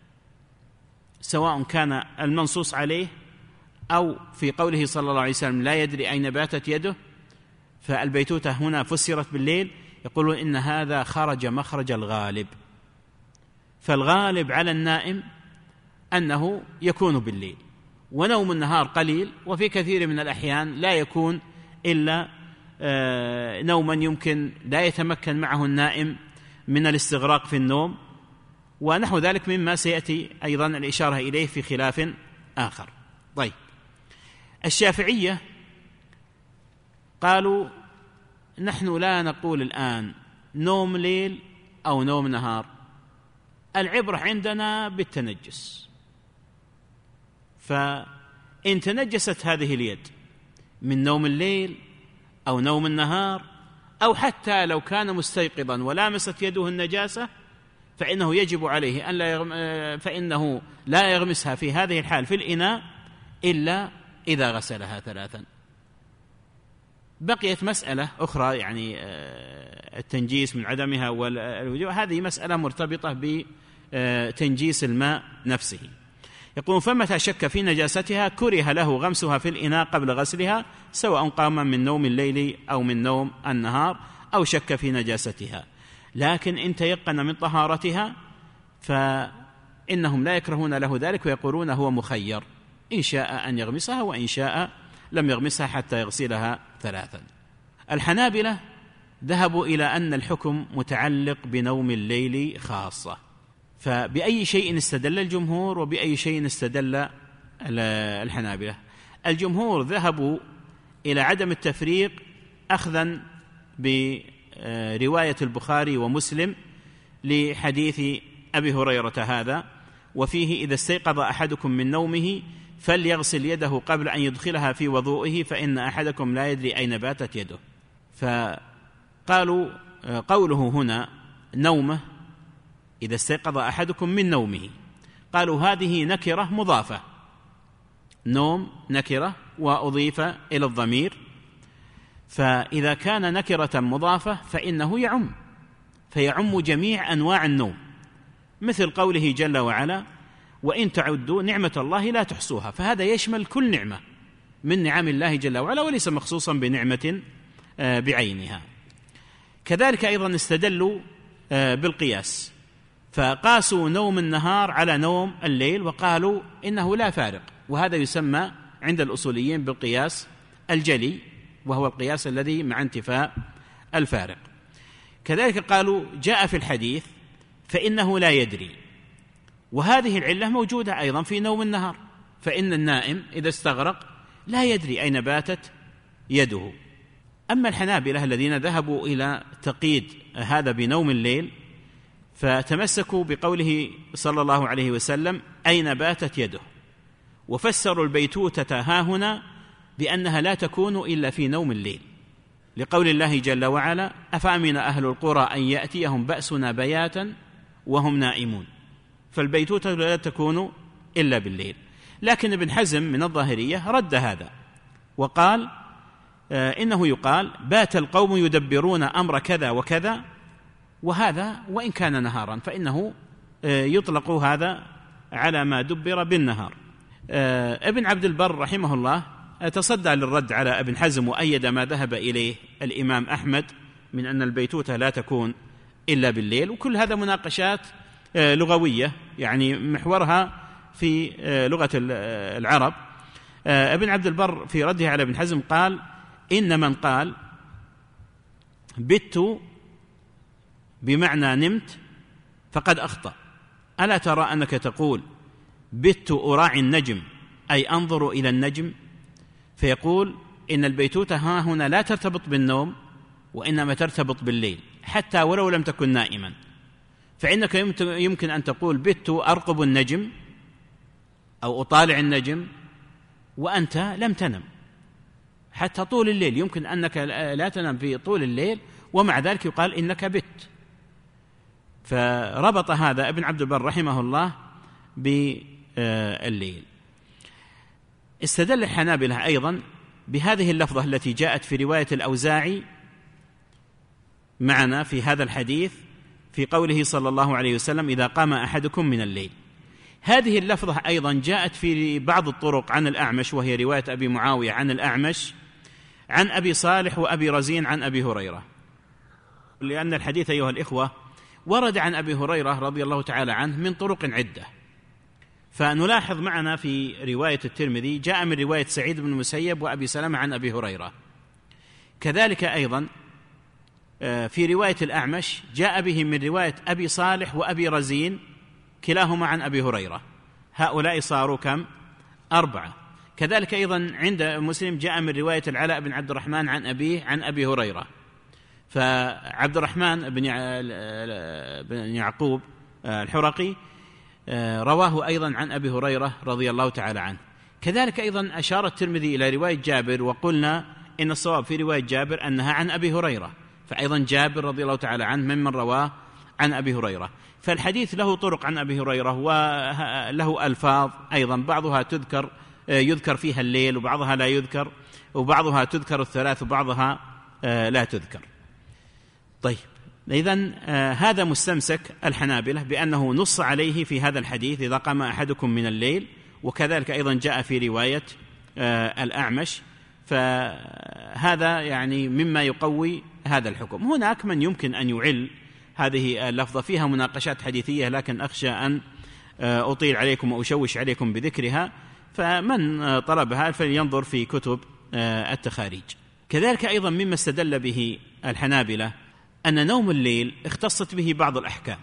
سواء كان المنصوص عليه أو في قوله صلى الله عليه وسلم لا يدري أين باتت يده، فالبيتوتة هنا فسرت بالليل، يقولون إن هذا خرج مخرج الغالب، فالغالب على النائم أنه يكون بالليل، ونوم النهار قليل، وفي كثير من الأحيان لا يكون إلا نوما يمكن لا يتمكن معه النائم من الاستغراق في النوم، ونحو ذلك مما سيأتي أيضا الإشارة إليه في خلاف آخر. طيب، الشافعية قالوا نحن لا نقول الآن نوم ليل أو نوم نهار، العبرة عندنا بالتنجس، فإن تنجست هذه اليد من نوم الليل أو نوم النهار، أو حتى لو كان مستيقظا ولامست يده النجاسة، فإنه يجب عليه أن لا يغم... فإنه لا يغمسها في هذه الحال في الإناء إلا إذا غسلها ثلاثا. بقيت مسألة أخرى، يعني التنجيس من عدمها والوجوب، هذه مسألة مرتبطة بتنجيس الماء نفسه. يقول فمتى شك في نجاستها كره له غمسها في الإناء قبل غسلها، سواء قام من نوم الليل أو من نوم النهار أو شك في نجاستها، لكن إن تيقن من طهارتها فإنهم لا يكرهون له ذلك، ويقولون هو مخير إن شاء أن يغمسها وإن شاء لم يغمسها حتى يغسلها ثلاثا. الحنابلة ذهبوا إلى أن الحكم متعلق بنوم الليل خاصة، فبأي شيء استدل الجمهور وبأي شيء استدل الحنابلة؟ الجمهور ذهبوا إلى عدم التفريق أخذا برواية البخاري ومسلم لحديث أبي هريرة هذا، وفيه إذا استيقظ أحدكم من نومه فليغسل يده قبل أن يدخلها في وضوئه فإن أحدكم لا يدري أين باتت يده. فقالوا قوله هنا نومه إذا استيقظ أحدكم من نومه، قالوا هذه نكرة مضافة، نوم نكرة وأضيف إلى الضمير، فإذا كان نكرة مضافة فإنه يعم، فيعم جميع أنواع النوم، مثل قوله جل وعلا وإن تعدوا نعمة الله لا تحصوها، فهذا يشمل كل نعمة من نعم الله جل وعلا وليس مخصوصا بنعمة بعينها. كذلك أيضا استدلوا بالقياس، فقاسوا نوم النهار على نوم الليل وقالوا إنه لا فارق، وهذا يسمى عند الأصوليين بالقياس الجلي، وهو القياس الذي مع انتفاء الفارق. كذلك قالوا جاء في الحديث فإنه لا يدري، وهذه العلة موجودة أيضا في نوم النهار، فإن النائم إذا استغرق لا يدري أين باتت يده. أما الحنابلة الذين ذهبوا إلى تقييد هذا بنوم الليل فتمسكوا بقوله صلى الله عليه وسلم أين باتت يده، وفسروا البيتوتة هاهنا بأنها لا تكون إلا في نوم الليل، لقول الله جل وعلا أفأمن أهل القرى أن يأتيهم بأسنا بياتا وهم نائمون، فالبيتوتة لا تكون إلا بالليل. لكن ابن حزم من الظاهرية رد هذا وقال آه إنه يقال بات القوم يدبرون أمر كذا وكذا، وهذا وإن كان نهارا فإنه آه يطلق هذا على ما دبر بالنهار. آه ابن عبد البر رحمه الله تصدى للرد على ابن حزم وأيد ما ذهب إليه الإمام أحمد من أن البيتوتة لا تكون إلا بالليل، وكل هذا مناقشات آه لغوية يعني محورها في آه لغة العرب. آه ابن عبد البر في رده على ابن حزم قال إن من قال بت بمعنى نمت فقد أخطأ، ألا ترى أنك تقول بت أراعي النجم أي أنظر إلى النجم، فيقول إن البيتوتة ها هنا لا ترتبط بالنوم وإنما ترتبط بالليل حتى ولو لم تكن نائما. فإنك يمكن أن تقول بت أرقب النجم أو أطالع النجم وأنت لم تنم حتى طول الليل، يمكن أنك لا تنم في طول الليل ومع ذلك يقال إنك بت. فربط هذا ابن عبد البر رحمه الله بالليل. استدل الحنابلة أيضا بهذه اللفظة التي جاءت في رواية الأوزاعي معنا في هذا الحديث في قوله صلى الله عليه وسلم إذا قام أحدكم من الليل. هذه اللفظة أيضا جاءت في بعض الطرق عن الأعمش، وهي رواية أبي معاوية عن الأعمش عن أبي صالح وأبي رزين عن أبي هريرة، لأن الحديث أيها الإخوة ورد عن أبي هريرة رضي الله تعالى عنه من طرق عدة. فنلاحظ معنا في رواية الترمذي جاء من رواية سعيد بن المسيب وأبي سلمة عن أبي هريرة، كذلك أيضا في رواية الأعمش جاء به من رواية أبي صالح وأبي رزين كلاهما عن أبي هريرة، هؤلاء صاروا كم؟ أربعة. كذلك أيضا عند مسلم جاء من رواية العلاء بن عبد الرحمن عن أبيه عن أبي هريرة، فعبد الرحمن بن يعقوب الحرقي رواه أيضا عن أبي هريرة رضي الله تعالى عنه. كذلك أيضا أشار الترمذي إلى رواية جابر، وقلنا إن الصواب في رواية جابر أنها عن أبي هريرة، فأيضا جابر رضي الله تعالى عنه ممن رواه عن أبي هريرة. فالحديث له طرق عن أبي هريرة وله ألفاظ أيضا، بعضها تذكر يذكر فيها الليل وبعضها لا يذكر، وبعضها تذكر الثلاث وبعضها لا تذكر. طيب، إذن هذا مستمسك الحنابلة بأنه نص عليه في هذا الحديث إذا قام أحدكم من الليل، وكذلك أيضا جاء في رواية الأعمش، فهذا يعني مما يقوي هذا الحكم. هناك من يمكن أن يعل هذه اللفظة، فيها مناقشات حديثية لكن أخشى أن أطيل عليكم وأشوش عليكم بذكرها، فمن طلبها فلينظر في كتب التخاريج. كذلك أيضا مما استدل به الحنابلة أن نوم الليل اختصت به بعض الأحكام،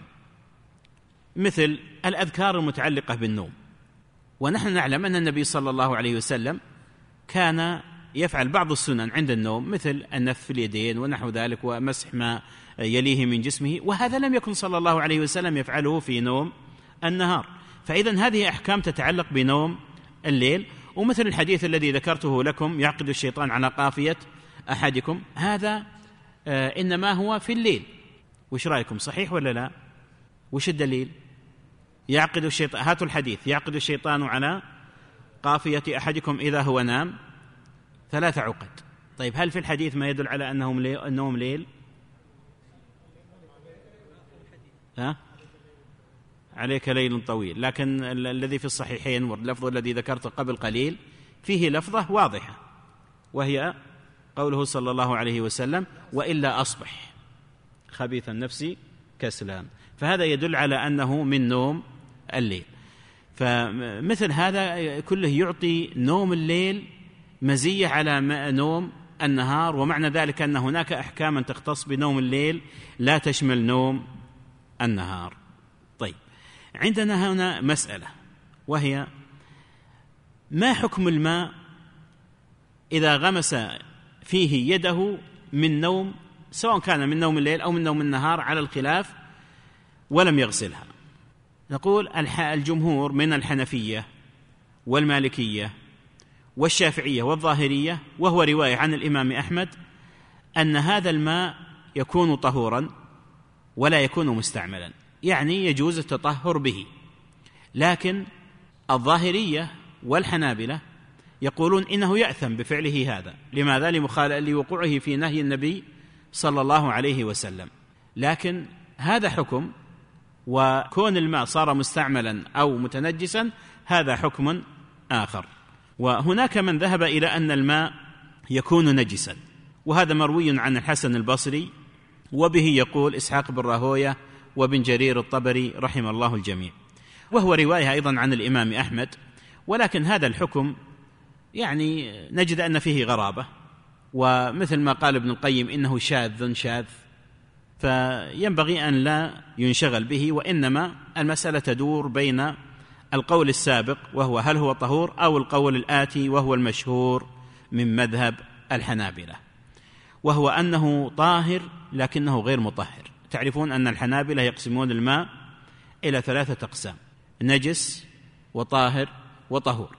مثل الأذكار المتعلقة بالنوم. ونحن نعلم أن النبي صلى الله عليه وسلم كان يفعل بعض السنن عند النوم، مثل النفث في اليدين ونحو ذلك ومسح ما يليه من جسمه، وهذا لم يكن صلى الله عليه وسلم يفعله في نوم النهار. فإذن هذه أحكام تتعلق بنوم الليل. ومثل الحديث الذي ذكرته لكم يعقد الشيطان على قافية أحدكم، هذا آه إنما هو في الليل. وش رأيكم، صحيح ولا لا؟ وش الدليل؟ يعقد الشيطان، هاتوا الحديث، يعقد الشيطان على قافية أحدكم إذا هو نام ثلاث عقد. طيب، هل في الحديث ما يدل على أنه النوم ليل؟ ها؟ عليك ليل طويل. لكن الذي في الصحيحين واللفظ الذي ذكرته قبل قليل فيه لفظة واضحة، وهي قوله صلى الله عليه وسلم وإلا أصبح خبيث النفس كسلان، فهذا يدل على أنه من نوم الليل. فمثل هذا كله يعطي نوم الليل مزية على نوم النهار، ومعنى ذلك أن هناك أحكاما تختص بنوم الليل لا تشمل نوم النهار. طيب، عندنا هنا مسألة، وهي ما حكم الماء إذا غمس فيه يده من نوم، سواء كان من نوم الليل أو من نوم النهار على الخلاف، ولم يغسلها؟ نقول الجمهور من الحنفية والمالكية والشافعية والظاهرية، وهو رواية عن الإمام أحمد، أن هذا الماء يكون طهورا ولا يكون مستعملا، يعني يجوز التطهر به. لكن الظاهرية والحنابلة يقولون إنه يأثم بفعله هذا. لماذا؟ لوقوعه في نهي النبي صلى الله عليه وسلم. لكن هذا حكم، وكون الماء صار مستعملا أو متنجسا هذا حكم آخر. وهناك من ذهب إلى أن الماء يكون نجسا، وهذا مروي عن الحسن البصري، وبه يقول إسحاق بن راهوية وابن جرير الطبري رحم الله الجميع، وهو رواية أيضا عن الإمام أحمد. ولكن هذا الحكم يعني نجد أن فيه غرابة، ومثل ما قال ابن القيم إنه شاذ شاذ، فينبغي أن لا ينشغل به، وإنما المسألة تدور بين القول السابق وهو هل هو طهور، أو القول الآتي وهو المشهور من مذهب الحنابلة، وهو أنه طاهر لكنه غير مطهر. تعرفون أن الحنابلة يقسمون الماء إلى ثلاثة أقسام: نجس وطاهر وطهور.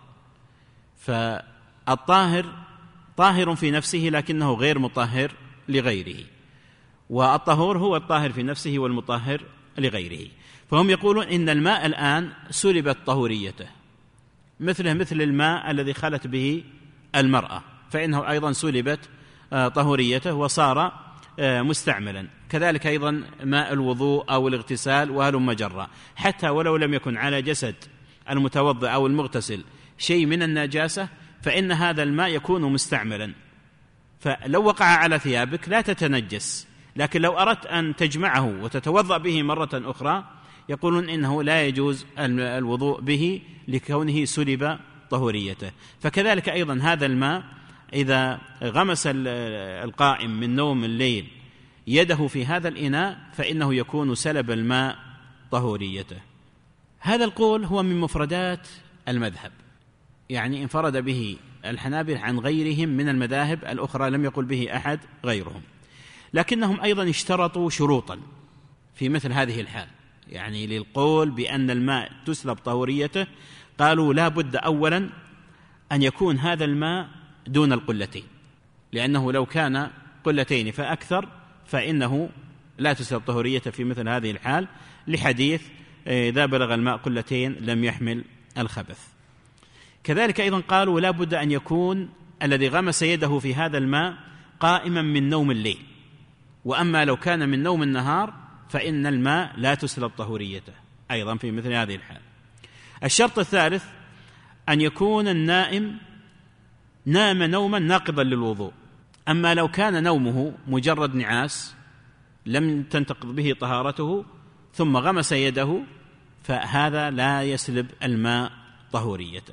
فالطاهر طاهر في نفسه لكنه غير مطهر لغيره، والطهور هو الطاهر في نفسه والمطهر لغيره. فهم يقولون إن الماء الآن سلبت طهوريته، مثله مثل الماء الذي خلت به المرأة، فإنه أيضا سلبت طهوريته وصار مستعملا. كذلك أيضا ماء الوضوء أو الاغتسال وهلم جرا، حتى ولو لم يكن على جسد المتوضئ أو المغتسل شيء من النجاسة فإن هذا الماء يكون مستعملا. فلو وقع على ثيابك لا تتنجس، لكن لو أردت أن تجمعه وتتوضأ به مرة أخرى يقولون إنه لا يجوز الوضوء به لكونه سلب طهوريته. فكذلك أيضا هذا الماء إذا غمس القائم من نوم الليل يده في هذا الإناء فإنه يكون سلب الماء طهوريته. هذا القول هو من مفردات المذهب، يعني انفرد به الحنابلة عن غيرهم من المذاهب الأخرى، لم يقل به أحد غيرهم. لكنهم أيضا اشترطوا شروطا في مثل هذه الحال، يعني للقول بأن الماء تسلب طهوريته قالوا لا بد أولا أن يكون هذا الماء دون القلتين، لأنه لو كان قلتين فأكثر فإنه لا تسلب طهوريته في مثل هذه الحال، لحديث إذا بلغ الماء قلتين لم يحمل الخبث. كذلك أيضا قالوا لا بد أن يكون الذي غمس يده في هذا الماء قائما من نوم الليل، وأما لو كان من نوم النهار فإن الماء لا تسلب طهوريته أيضا في مثل هذه الحال. الشرط الثالث أن يكون النائم نام نوما ناقضا للوضوء، أما لو كان نومه مجرد نعاس لم تنتقض به طهارته ثم غمس يده فهذا لا يسلب الماء طهوريته.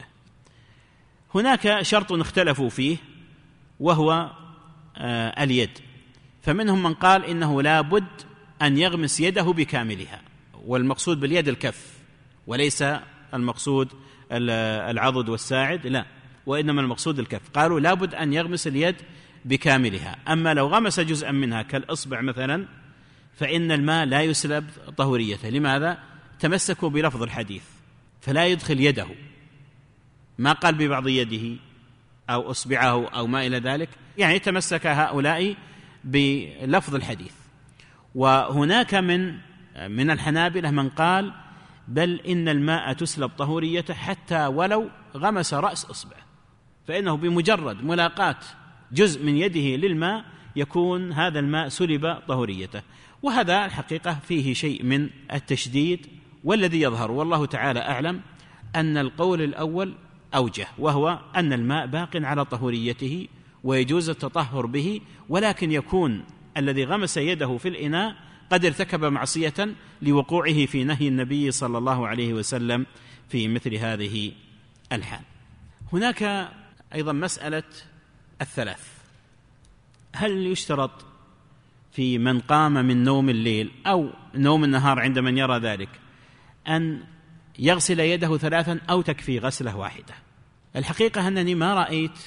هناك شرط اختلفوا فيه وهو آه اليد، فمنهم من قال إنه لا بد أن يغمس يده بكاملها، والمقصود باليد الكف وليس المقصود العضد والساعد، لا، وإنما المقصود الكف. قالوا لا بد أن يغمس اليد بكاملها، أما لو غمس جزءا منها كالإصبع مثلا فإن الماء لا يسلب طهوريته. لماذا؟ تمسكوا بلفظ الحديث فلا يدخل يده، ما قال ببعض يده أو أصبعه أو ما إلى ذلك، يعني تمسك هؤلاء بلفظ الحديث. وهناك من من الحنابلة من قال بل إن الماء تسلب طهوريته حتى ولو غمس رأس إصبعه، فإنه بمجرد ملاقاة جزء من يده للماء يكون هذا الماء سلب طهوريته. وهذا الحقيقة فيه شيء من التشديد، والذي يظهر والله تعالى أعلم أن القول الأول أوجه، وهو أن الماء باق على طهوريته ويجوز التطهر به، ولكن يكون الذي غمس يده في الإناء قد ارتكب معصية لوقوعه في نهي النبي صلى الله عليه وسلم في مثل هذه الحال. هناك أيضا مسألة الثلاث، هل يشترط في من قام من نوم الليل أو نوم النهار عند من يرى ذلك أن يغسل يده ثلاثا أو تكفي غسلة واحدة؟ الحقيقة أنني ما رأيت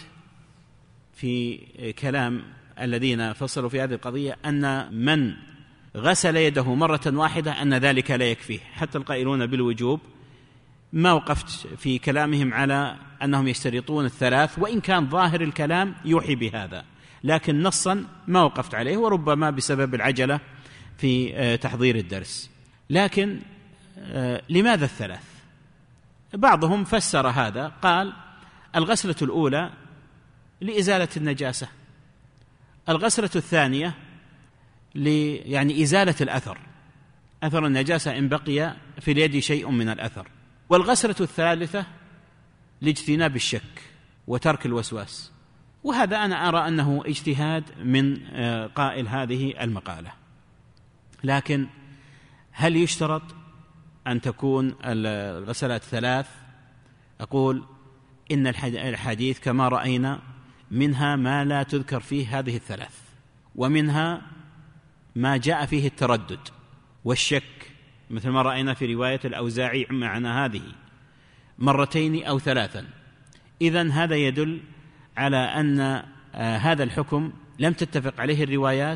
في كلام الذين فصلوا في هذه القضية أن من غسل يده مرة واحدة أن ذلك لا يكفيه، حتى القائلون بالوجوب ما وقفت في كلامهم على أنهم يشترطون الثلاث، وإن كان ظاهر الكلام يوحي بهذا، لكن نصا ما وقفت عليه، وربما بسبب العجلة في تحضير الدرس. لكن لماذا الثلاث؟ بعضهم فسر هذا قال الغسلة الأولى لإزالة النجاسة، الغسلة الثانية لي يعني إزالة الأثر، أثر النجاسة إن بقي في اليد شيء من الأثر، والغسلة الثالثة لاجتناب الشك وترك الوسواس. وهذا أنا أرى أنه اجتهاد من قائل هذه المقالة. لكن هل يشترط أن تكون الغسلات ثلاث؟ أقول إن الحديث كما رأينا منها ما لا تذكر فيه هذه الثلاث، ومنها ما جاء فيه التردد والشك مثل ما رأينا في رواية الأوزاعي معنى هذه، مرتين أو ثلاثا. إذن هذا يدل على أن هذا الحكم لم تتفق عليه الروايات،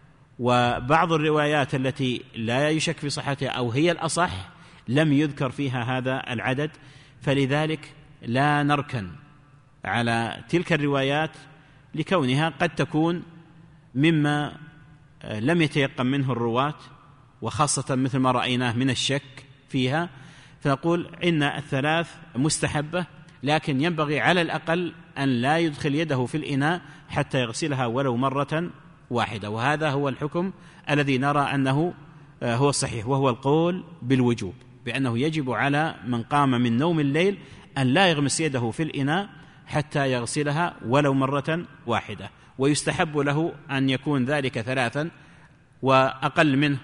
وبعض الروايات التي لا يشك في صحتها أو هي الأصح لم يذكر فيها هذا العدد، فلذلك لا نركن على تلك الروايات لكونها قد تكون مما لم يتيقن منه الرواة، وخاصة مثل ما رأيناه من الشك فيها، فنقول إن الثلاث مستحبة، لكن ينبغي على الأقل أن لا يدخل يده في الإناء حتى يغسلها ولو مرة واحدة. وهذا هو الحكم الذي نرى أنه هو الصحيح، وهو القول بالوجوب، بأنه يجب على من قام من نوم الليل أن لا يغمس يده في الإناء حتى يغسلها ولو مرة واحدة، ويستحب له أن يكون ذلك ثلاثا وأقل منه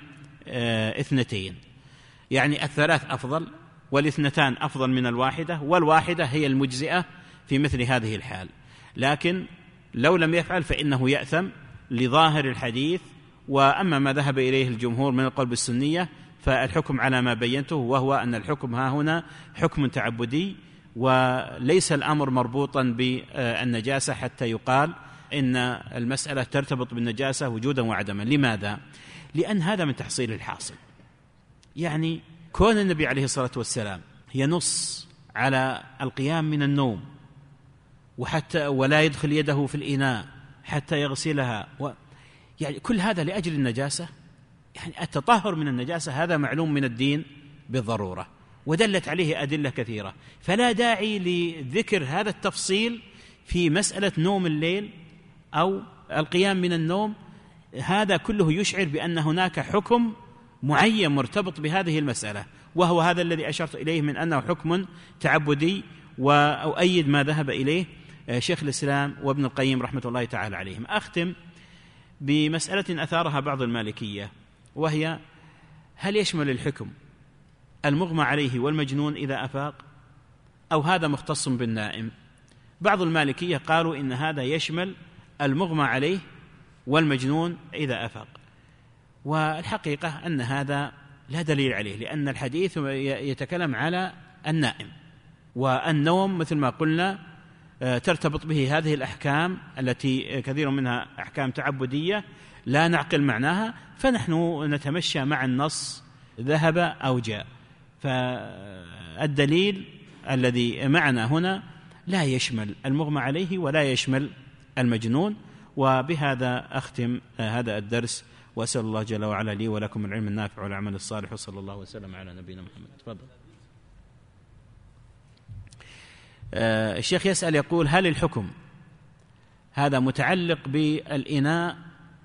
اثنتين، يعني الثلاث أفضل والاثنتان أفضل من الواحدة، والواحدة هي المجزئة في مثل هذه الحال. لكن لو لم يفعل فإنه يأثم لظاهر الحديث. وأما ما ذهب إليه الجمهور من القول بالسنية فالحكم على ما بينته، وهو أن الحكم ها هنا حكم تعبدي، وليس الأمر مربوطا بالنجاسة حتى يقال إن المسألة ترتبط بالنجاسة وجودا وعدما. لماذا؟ لأن هذا من تحصيل الحاصل. يعني كون النبي عليه الصلاة والسلام ينص على القيام من النوم وحتى ولا يدخل يده في الإناء حتى يغسلها، و يعني كل هذا لأجل النجاسة. يعني التطهر من النجاسة هذا معلوم من الدين بالضرورة، ودلت عليه أدلة كثيرة، فلا داعي لذكر هذا التفصيل في مسألة نوم الليل أو القيام من النوم. هذا كله يشعر بأن هناك حكم معين مرتبط بهذه المسألة، وهو هذا الذي أشرت إليه من أنه حكم تعبدي، وأؤيد ما ذهب إليه شيخ الإسلام وابن القيم رحمة الله تعالى عليهم. أختم بمسألة أثارها بعض المالكية، وهي هل يشمل الحكم المغمى عليه والمجنون إذا أفاق، أو هذا مختص بالنائم؟ بعض المالكية قالوا إن هذا يشمل المغمى عليه والمجنون إذا أفاق، والحقيقة أن هذا لا دليل عليه، لأن الحديث يتكلم على النائم، والنوم مثل ما قلنا ترتبط به هذه الأحكام التي كثير منها أحكام تعبدية لا نعقل معناها، فنحن نتمشى مع النص ذهب أو جاء. فالدليل الذي معنا هنا لا يشمل المغمى عليه ولا يشمل المجنون. وبهذا أختم هذا الدرس، وأسأل الله جل وعلا لي ولكم العلم النافع والعمل الصالح، وصلى الله وسلم على نبينا محمد. تفضل. آه الشيخ يسأل يقول: هل الحكم هذا متعلق بالإناء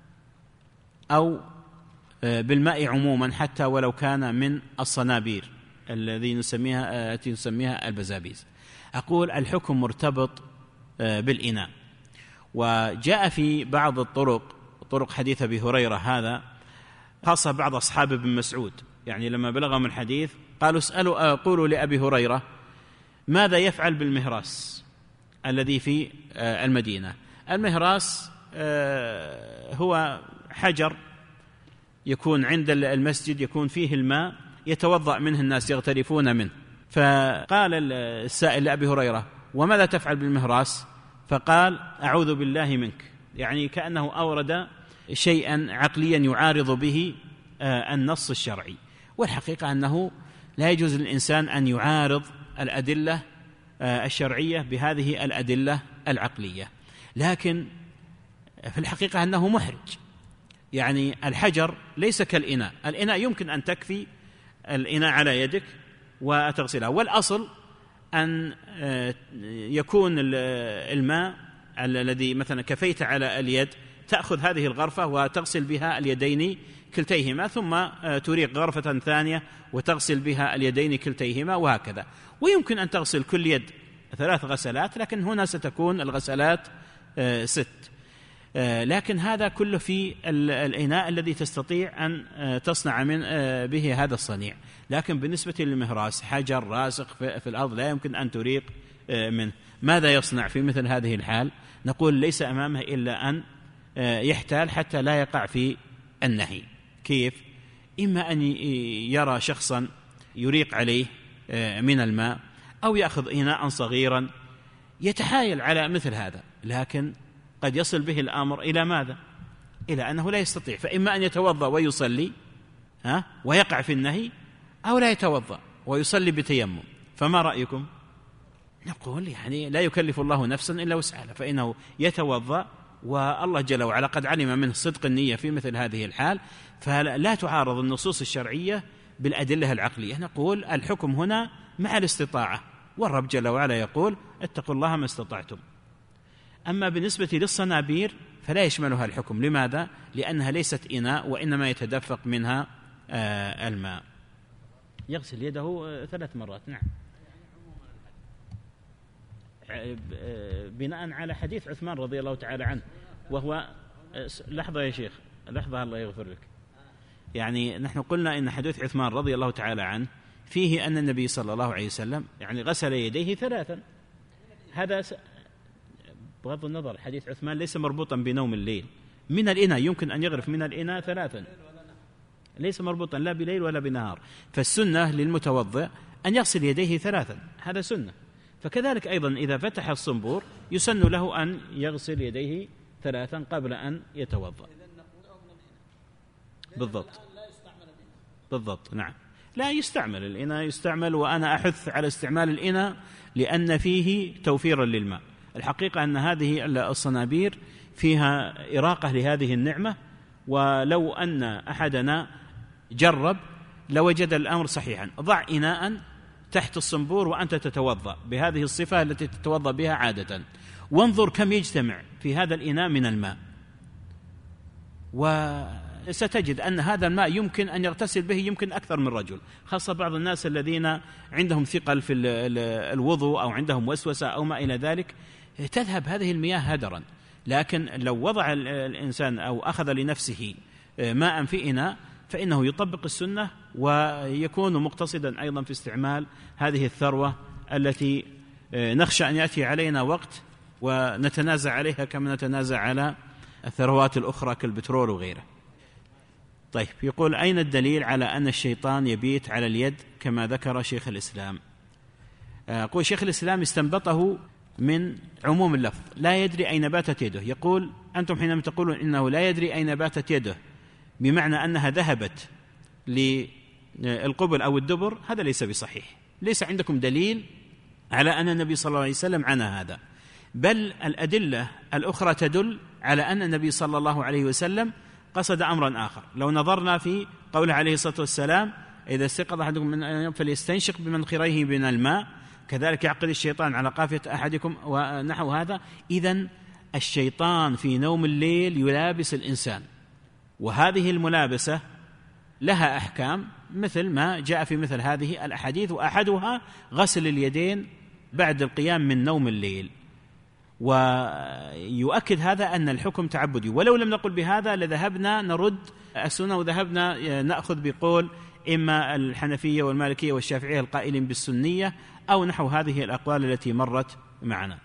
أو آه بالماء عموما حتى ولو كان من الصنابير الذي نسميها التي نسميها البزابيز؟ أقول الحكم مرتبط آه بالإناء، وجاء في بعض الطرق طرق حديث أبي هريرة هذا، خاصة بعض أصحاب ابن مسعود، يعني لما بلغهم الحديث قالوا اسألوا قولوا لأبي هريرة ماذا يفعل بالمهراس الذي في المدينة. المهراس هو حجر يكون عند المسجد يكون فيه الماء يتوضأ منه الناس يغترفون منه. فقال السائل لأبي هريرة: وماذا تفعل بالمهراس؟ فقال: أعوذ بالله منك، يعني كأنه أورد شيئا عقليا يعارض به النص الشرعي. والحقيقة أنه لا يجوز للإنسان أن يعارض الأدلة الشرعية بهذه الأدلة العقلية، لكن في الحقيقة أنه محرج. يعني الحجر ليس كالإناء، الإناء يمكن أن تكفي الإناء على يدك وتغسلها، والأصل أن يكون الماء الذي مثلا كفيت على اليد تأخذ هذه الغرفة وتغسل بها اليدين كلتيهما، ثم تريق غرفة ثانية وتغسل بها اليدين كلتيهما، وهكذا. ويمكن أن تغسل كل يد ثلاث غسلات، لكن هنا ستكون الغسلات ست. لكن هذا كله في الإناء الذي تستطيع أن تصنع من به هذا الصنيع. لكن بالنسبة للمهراس حجر راسخ في الأرض لا يمكن أن تريق منه. ماذا يصنع في مثل هذه الحال؟ نقول ليس أمامه إلا أن يحتال حتى لا يقع في النهي. كيف؟ إما أن يرى شخصا يريق عليه من الماء، أو يأخذ إناء صغيرا يتحايل على مثل هذا، لكن قد يصل به الأمر إلى ماذا؟ إلى أنه لا يستطيع، فإما أن يتوضأ ويصلي ها ويقع في النهي، أو لا يتوضأ ويصلي بتيمم. فما رأيكم؟ نقول يعني لا يكلف الله نفسا إلا وسعها، فإنه يتوضأ والله جل وعلا قد علم منه صدق النية في مثل هذه الحال، فلا تعارض النصوص الشرعية بالأدلة العقلية. نقول الحكم هنا مع الاستطاعة، والرب جل وعلا يقول اتقوا الله ما استطعتم. أما بالنسبة للصنابير فلا يشملها الحكم. لماذا؟ لأنها ليست إناء، وإنما يتدفق منها آه الماء. يغسل يده آه ثلاث مرات. نعم، بناء على حديث عثمان رضي الله تعالى عنه، وهو لحظة يا شيخ، لحظة الله يغفر لك. يعني نحن قلنا إن حديث عثمان رضي الله تعالى عنه فيه أن النبي صلى الله عليه وسلم يعني غسل يديه ثلاثا. هذا بغض النظر حديث عثمان ليس مربوطا بنوم الليل، من الإناء يمكن أن يغرف من الإناء ثلاثا، ليس مربوطا لا بليل ولا بنهار. فالسنة للمتوضئ أن يغسل يديه ثلاثا، هذا سنة. فكذلك أيضا إذا فتح الصنبور يسن له أن يغسل يديه ثلاثا قبل أن يتوضأ. بالضبط بالضبط نعم، لا يستعمل الإناء، يستعمل، وأنا أحث على استعمال الإناء لأن فيه توفيرا للماء. الحقيقة أن هذه الصنابير فيها إراقة لهذه النعمة، ولو أن أحدنا جرب لوجد الأمر صحيحا. ضع إناء تحت الصنبور وأنت تتوضأ بهذه الصفة التي تتوضأ بها عادة، وانظر كم يجتمع في هذا الإناء من الماء، وستجد أن هذا الماء يمكن أن يغتسل به يمكن أكثر من رجل، خاصة بعض الناس الذين عندهم ثقل في الوضوء أو عندهم وسوسة أو ما إلى ذلك، تذهب هذه المياه هدرا. لكن لو وضع الإنسان أو أخذ لنفسه ماء في إناء فإنه يطبق السنة ويكون مقتصدا أيضا في استعمال هذه الثروة التي نخشى أن يأتي علينا وقت ونتنازع عليها كما نتنازع على الثروات الأخرى كالبترول وغيره. طيب، يقول أين الدليل على أن الشيطان يبيت على اليد كما ذكر شيخ الإسلام؟ يقول شيخ الإسلام استنبطه من عموم اللفظ لا يدري أين باتت يده. يقول أنتم حينما تقولون إنه لا يدري أين باتت يده بمعنى أنها ذهبت للقبل أو الدبر، هذا ليس بصحيح. ليس عندكم دليل على أن النبي صلى الله عليه وسلم عنى هذا، بل الأدلة الأخرى تدل على أن النبي صلى الله عليه وسلم قصد أمرا آخر. لو نظرنا في قوله عليه الصلاة والسلام إذا استيقظ أحدكم من النوم فليستنشق بمنخريه من الماء، كذلك يعقد الشيطان على قافية أحدكم ونحو هذا. إذن الشيطان في نوم الليل يلابس الإنسان، وهذه الملابسة لها أحكام مثل ما جاء في مثل هذه الأحاديث، وأحدها غسل اليدين بعد القيام من نوم الليل. ويؤكد هذا أن الحكم تعبدي، ولو لم نقل بهذا لذهبنا نرد السنة وذهبنا نأخذ بقول إما الحنفية والمالكية والشافعية القائلين بالسنية أو نحو هذه الأقوال التي مرت معنا.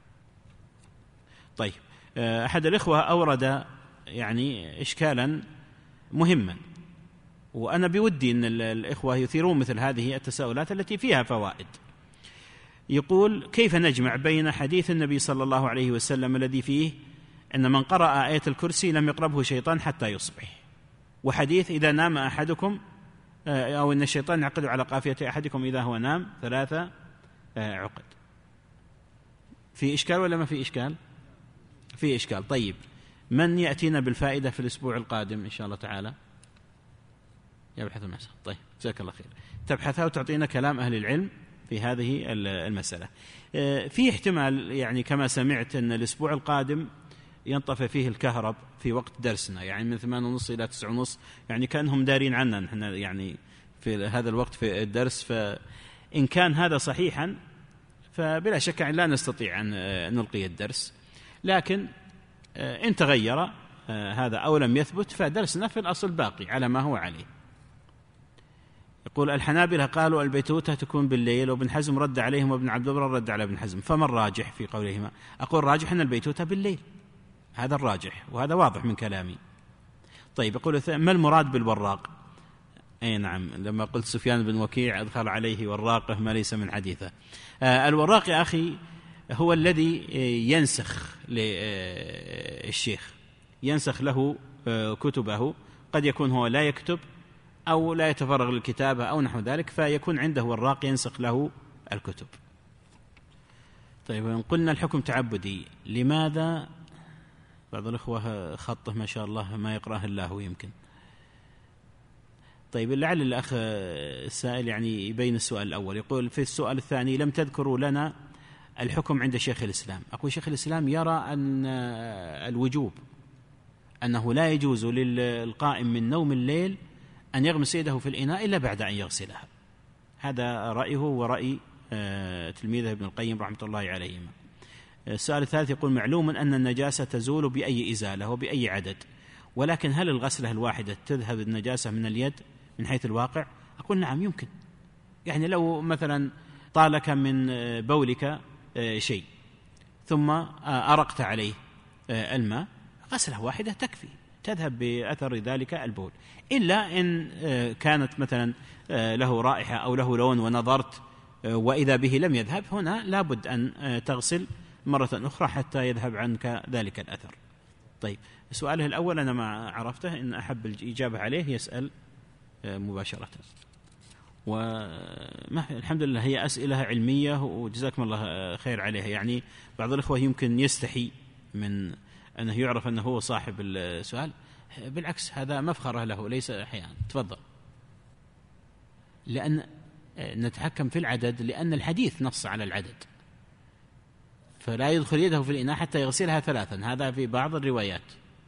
طيب، أحد الإخوة أورد يعني إشكالا مهما، وأنا بودي أن الإخوة يثيرون مثل هذه التساؤلات التي فيها فوائد. يقول كيف نجمع بين حديث النبي صلى الله عليه وسلم الذي فيه أن من قرأ آية الكرسي لم يقربه شيطان حتى يصبح، وحديث إذا نام أحدكم أو أن الشيطان يعقد على قافية أحدكم إذا هو نام ثلاثة عقد؟ في إشكال ولا ما في إشكال؟ في إشكال. طيب، من يأتينا بالفائدة في الأسبوع القادم إن شاء الله تعالى؟ يبحث المسألة. طيب، جزاك الله خير. تبحثها وتعطينا كلام أهل العلم في هذه المسألة. في احتمال يعني كما سمعت أن الأسبوع القادم ينطفئ فيه الكهرب في وقت درسنا، يعني من ثمانية ونص إلى تسعة ونص، يعني كأنهم دارين عنا نحن يعني في هذا الوقت في الدرس. فإن كان هذا صحيحا فبلا شك لا نستطيع أن نلقي الدرس، لكن إن تغير هذا أو لم يثبت فدرسنا في الأصل باقي على ما هو عليه. يقول الحنابلة قالوا البيتوتة تكون بالليل، وابن حزم رد عليهم وابن عبد البر رد على ابن حزم، فما الراجح في قولهما؟ أقول الراجح أن البيتوتة بالليل، هذا الراجح وهذا واضح من كلامي. طيب، يقول ما المراد بالوراق؟ أي نعم، لما قلت سفيان بن وكيع أدخل عليه وراقه ما ليس من حديثه. آه الوراق يا أخي هو الذي ينسخ للشيخ، ينسخ له كتبه، قد يكون هو لا يكتب أو لا يتفرغ للكتابة أو نحو ذلك، فيكون عنده وراق ينسخ له الكتب. طيب، إن قلنا الحكم تعبدي، لماذا بعض الأخوة خطه ما شاء الله ما يقرأه الله يمكن؟ طيب، لعل الأخ السائل يعني يبين السؤال الأول. يقول في السؤال الثاني لم تذكروا لنا الحكم عند شيخ الإسلام. أقول شيخ الإسلام يرى أن الوجوب، أنه لا يجوز للقائم من نوم الليل أن يغمس يده في الإناء إلا بعد أن يغسلها. هذا رأيه ورأي تلميذه ابن القيم رحمة الله عليهما. السؤال الثالث يقول معلوم أن النجاسة تزول بأي إزالة وبأي عدد، ولكن هل الغسلة الواحدة تذهب النجاسة من اليد من حيث الواقع؟ أقول نعم يمكن. يعني لو مثلا طالك من بولك شيء ثم أرقت عليه الماء، غسلة واحدة تكفي، تذهب بأثر ذلك البول، إلا إن كانت مثلا له رائحة أو له لون ونظرت وإذا به لم يذهب، هنا لابد أن تغسل مرة أخرى حتى يذهب عنك ذلك الأثر. طيب، سؤاله الأول أنا ما عرفته، إن أحب الإجابة عليه يسأل مباشرة. والحمد لله هي أسئلة علمية وجزاكم الله خير عليها. يعني بعض الأخوة يمكن يستحي من أنه يعرف أنه هو صاحب السؤال، بالعكس هذا مفخرة له ليس حياء. تفضل. لأن نتحكم في العدد لأن الحديث نص على العدد، فلا يدخل يده في الإناء حتى يغسلها ثلاثا، هذا في بعض الروايات.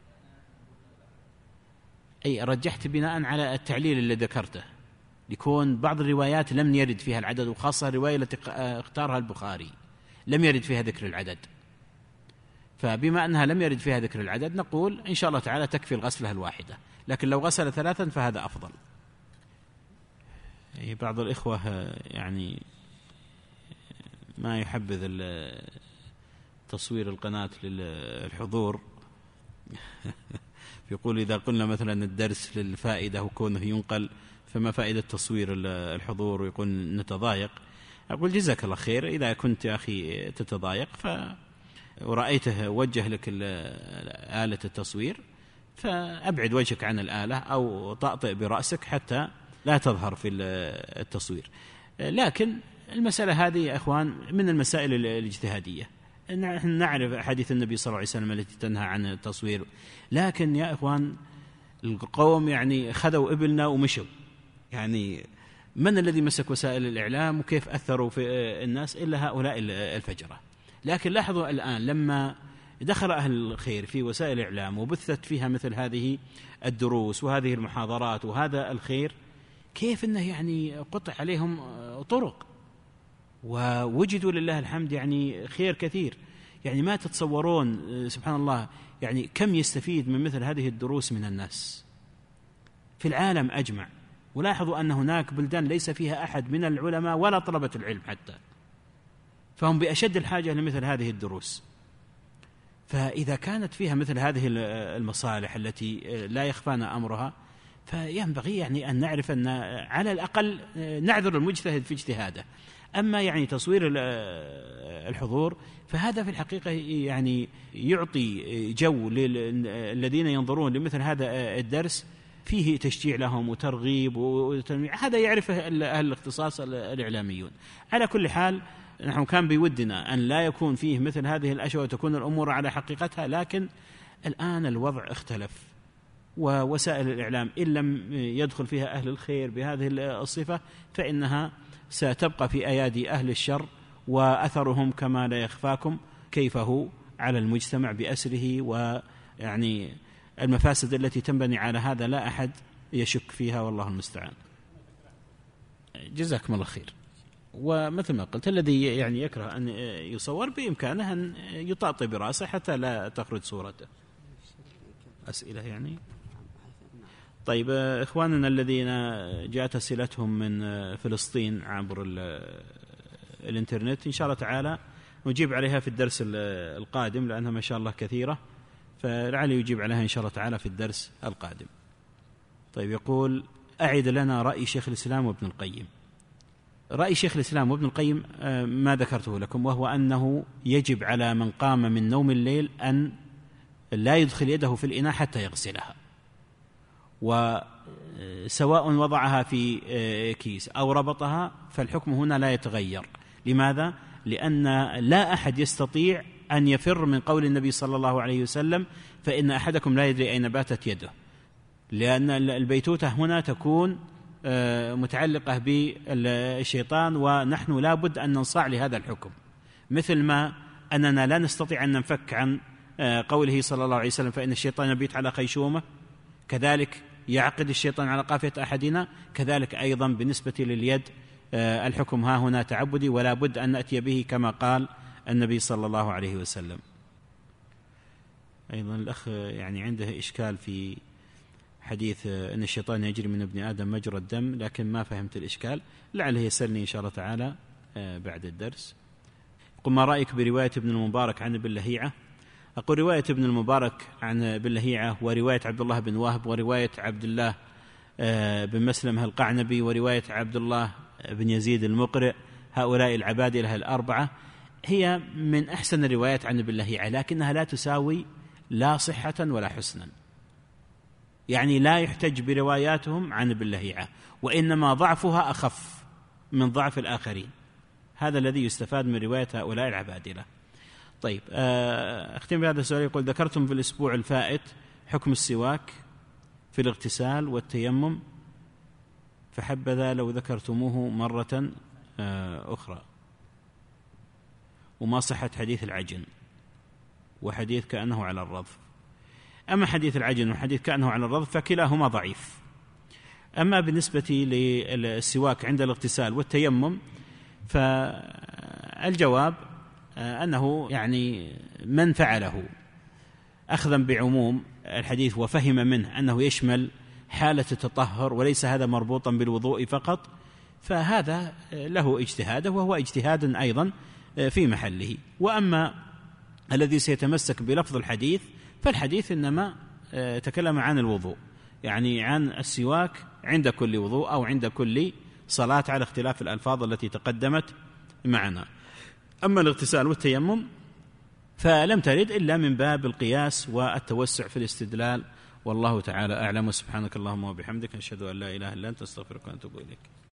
أي رجحت بناء على التعليل اللي ذكرته، يكون بعض الروايات لم يرد فيها العدد، وخاصة الرواية التي اختارها البخاري لم يرد فيها ذكر العدد، فبما أنها لم يرد فيها ذكر العدد نقول إن شاء الله تعالى تكفي الغسلة الواحدة، لكن لو غسل ثلاثا فهذا أفضل. بعض الإخوة يعني ما يحبذ تصوير القناة للحضور يقول إذا قلنا مثلا الدرس للفائدة وكونه ينقل فما فائدة تصوير الحضور، ويقول نتضايق. أقول جزاك الله خير، إذا كنت يا أخي تتضايق ف ورأيته وجه لك آلة التصوير فأبعد وجهك عن الآلة أو طأطئ برأسك حتى لا تظهر في التصوير. لكن المسألة هذه يا أخوان من المسائل الاجتهادية، نحن نعرف حديث النبي صلى الله عليه وسلم التي تنهى عن التصوير، لكن يا أخوان القوم يعني خذوا إبلنا ومشوا. يعني من الذي مسك وسائل الإعلام وكيف أثروا في الناس إلا هؤلاء الفجرة. لكن لاحظوا الآن لما دخل أهل الخير في وسائل الإعلام وبثت فيها مثل هذه الدروس وهذه المحاضرات وهذا الخير، كيف أنه يعني قطع عليهم طرق ووجدوا لله الحمد يعني خير كثير. يعني ما تتصورون سبحان الله يعني كم يستفيد من مثل هذه الدروس من الناس في العالم أجمع. ولاحظوا أن هناك بلدان ليس فيها أحد من العلماء ولا طلبة العلم حتى، فهم بأشد الحاجة لمثل هذه الدروس. فإذا كانت فيها مثل هذه المصالح التي لا يخفانا أمرها، فينبغي يعني أن نعرف أن على الأقل نعذر المجتهد في اجتهاده. أما يعني تصوير الحضور فهذا في الحقيقة يعني يعطي جو للذين ينظرون لمثل هذا الدرس فيه تشجيع لهم وترغيب وتنويع، هذا يعرفه أهل الاختصاص الإعلاميون. على كل حال نحن كان بودنا أن لا يكون فيه مثل هذه الأشياء وتكون الأمور على حقيقتها، لكن الآن الوضع اختلف، ووسائل الإعلام إن لم يدخل فيها أهل الخير بهذه الصفة فإنها ستبقى في أيادي أهل الشر، وأثرهم كما لا يخفاكم كيف هو على المجتمع بأسره، ويعني المفاسد التي تنبني على هذا لا أحد يشك فيها، والله المستعان. جزاكم الله خير. ومثل ما قلت الذي يعني يكره أن يصور بإمكانه أن يطاطي برأسه حتى لا تخرج صورته. أسئلة يعني. طيب إخواننا الذين جاءت أسئلتهم من فلسطين عبر الإنترنت إن شاء الله تعالى نجيب عليها في الدرس القادم، لأنها ما شاء الله كثيرة، فلعلي يجيب عليها إن شاء الله تعالى في الدرس القادم. طيب يقول أعد لنا رأي شيخ الإسلام وابن القيم. رأي شيخ الإسلام وابن القيم ما ذكرته لكم، وهو أنه يجب على من قام من نوم الليل أن لا يدخل يده في الإناء حتى يغسلها، وسواء وضعها في كيس أو ربطها فالحكم هنا لا يتغير. لماذا؟ لأن لا أحد يستطيع أن يفر من قول النبي صلى الله عليه وسلم فإن أحدكم لا يدري أين باتت يده، لأن البيتوتة هنا تكون متعلقة بالشيطان، ونحن لا بد أن ننصاع لهذا الحكم، مثل ما أننا لا نستطيع أن ننفك عن قوله صلى الله عليه وسلم فإن الشيطان يبيت على خيشومه، كذلك يعقد الشيطان على قافية أحدنا، كذلك أيضا بالنسبة لليد الحكم ها هنا تعبدي، ولا بد أن نأتي به كما قال النبي صلى الله عليه وسلم. أيضا الأخ يعني عنده إشكال في حديث أن الشيطان يجري من ابن آدم مجرى الدم، لكن ما فهمت الإشكال، لعله يسألني إن شاء الله تعالى بعد الدرس. قل ما رأيك برواية ابن المبارك عن ابن لهيعة؟ أقول رواية ابن المبارك عن ابن لهيعة ورواية عبد الله بن وهب ورواية عبد الله بن مسلم القعنبي ورواية عبد الله بن يزيد المقرئ، هؤلاء العبادلة الأربعة هي من أحسن الروايات عن ابن لهيعة، لكنها لا تساوي لا صحة ولا حسنا، يعني لا يحتج برواياتهم عن ابن لهيعة، وإنما ضعفها أخف من ضعف الآخرين. هذا الذي يستفاد من رواية هؤلاء العبادلة. طيب أختم بهذا السؤال. يقول ذكرتم في الأسبوع الفائت حكم السواك في الاغتسال والتيمم، فحبذا لو ذكرتموه مرة أخرى، وما صحة حديث العجن وحديث كأنه على الرضف. أما حديث العجن وحديث كأنه على الرضف فكلاهما ضعيف. أما بالنسبة للسواك عند الاغتسال والتيمم فالجواب أنه يعني من فعله أخذا بعموم الحديث وفهم منه أنه يشمل حالة التطهر وليس هذا مربوطا بالوضوء فقط، فهذا له اجتهاده وهو اجتهاد أيضا في محله. وأما الذي سيتمسك بلفظ الحديث فالحديث إنما تكلم عن الوضوء، يعني عن السواك عند كل وضوء أو عند كل صلاة على اختلاف الألفاظ التي تقدمت معنا. أما الاغتسال والتيمم فلم ترد إلا من باب القياس والتوسع في الاستدلال، والله تعالى أعلم. سبحانك اللهم وبحمدك، نشهد أن لا إله إلا أنت، استغفرك وأتوب إليك.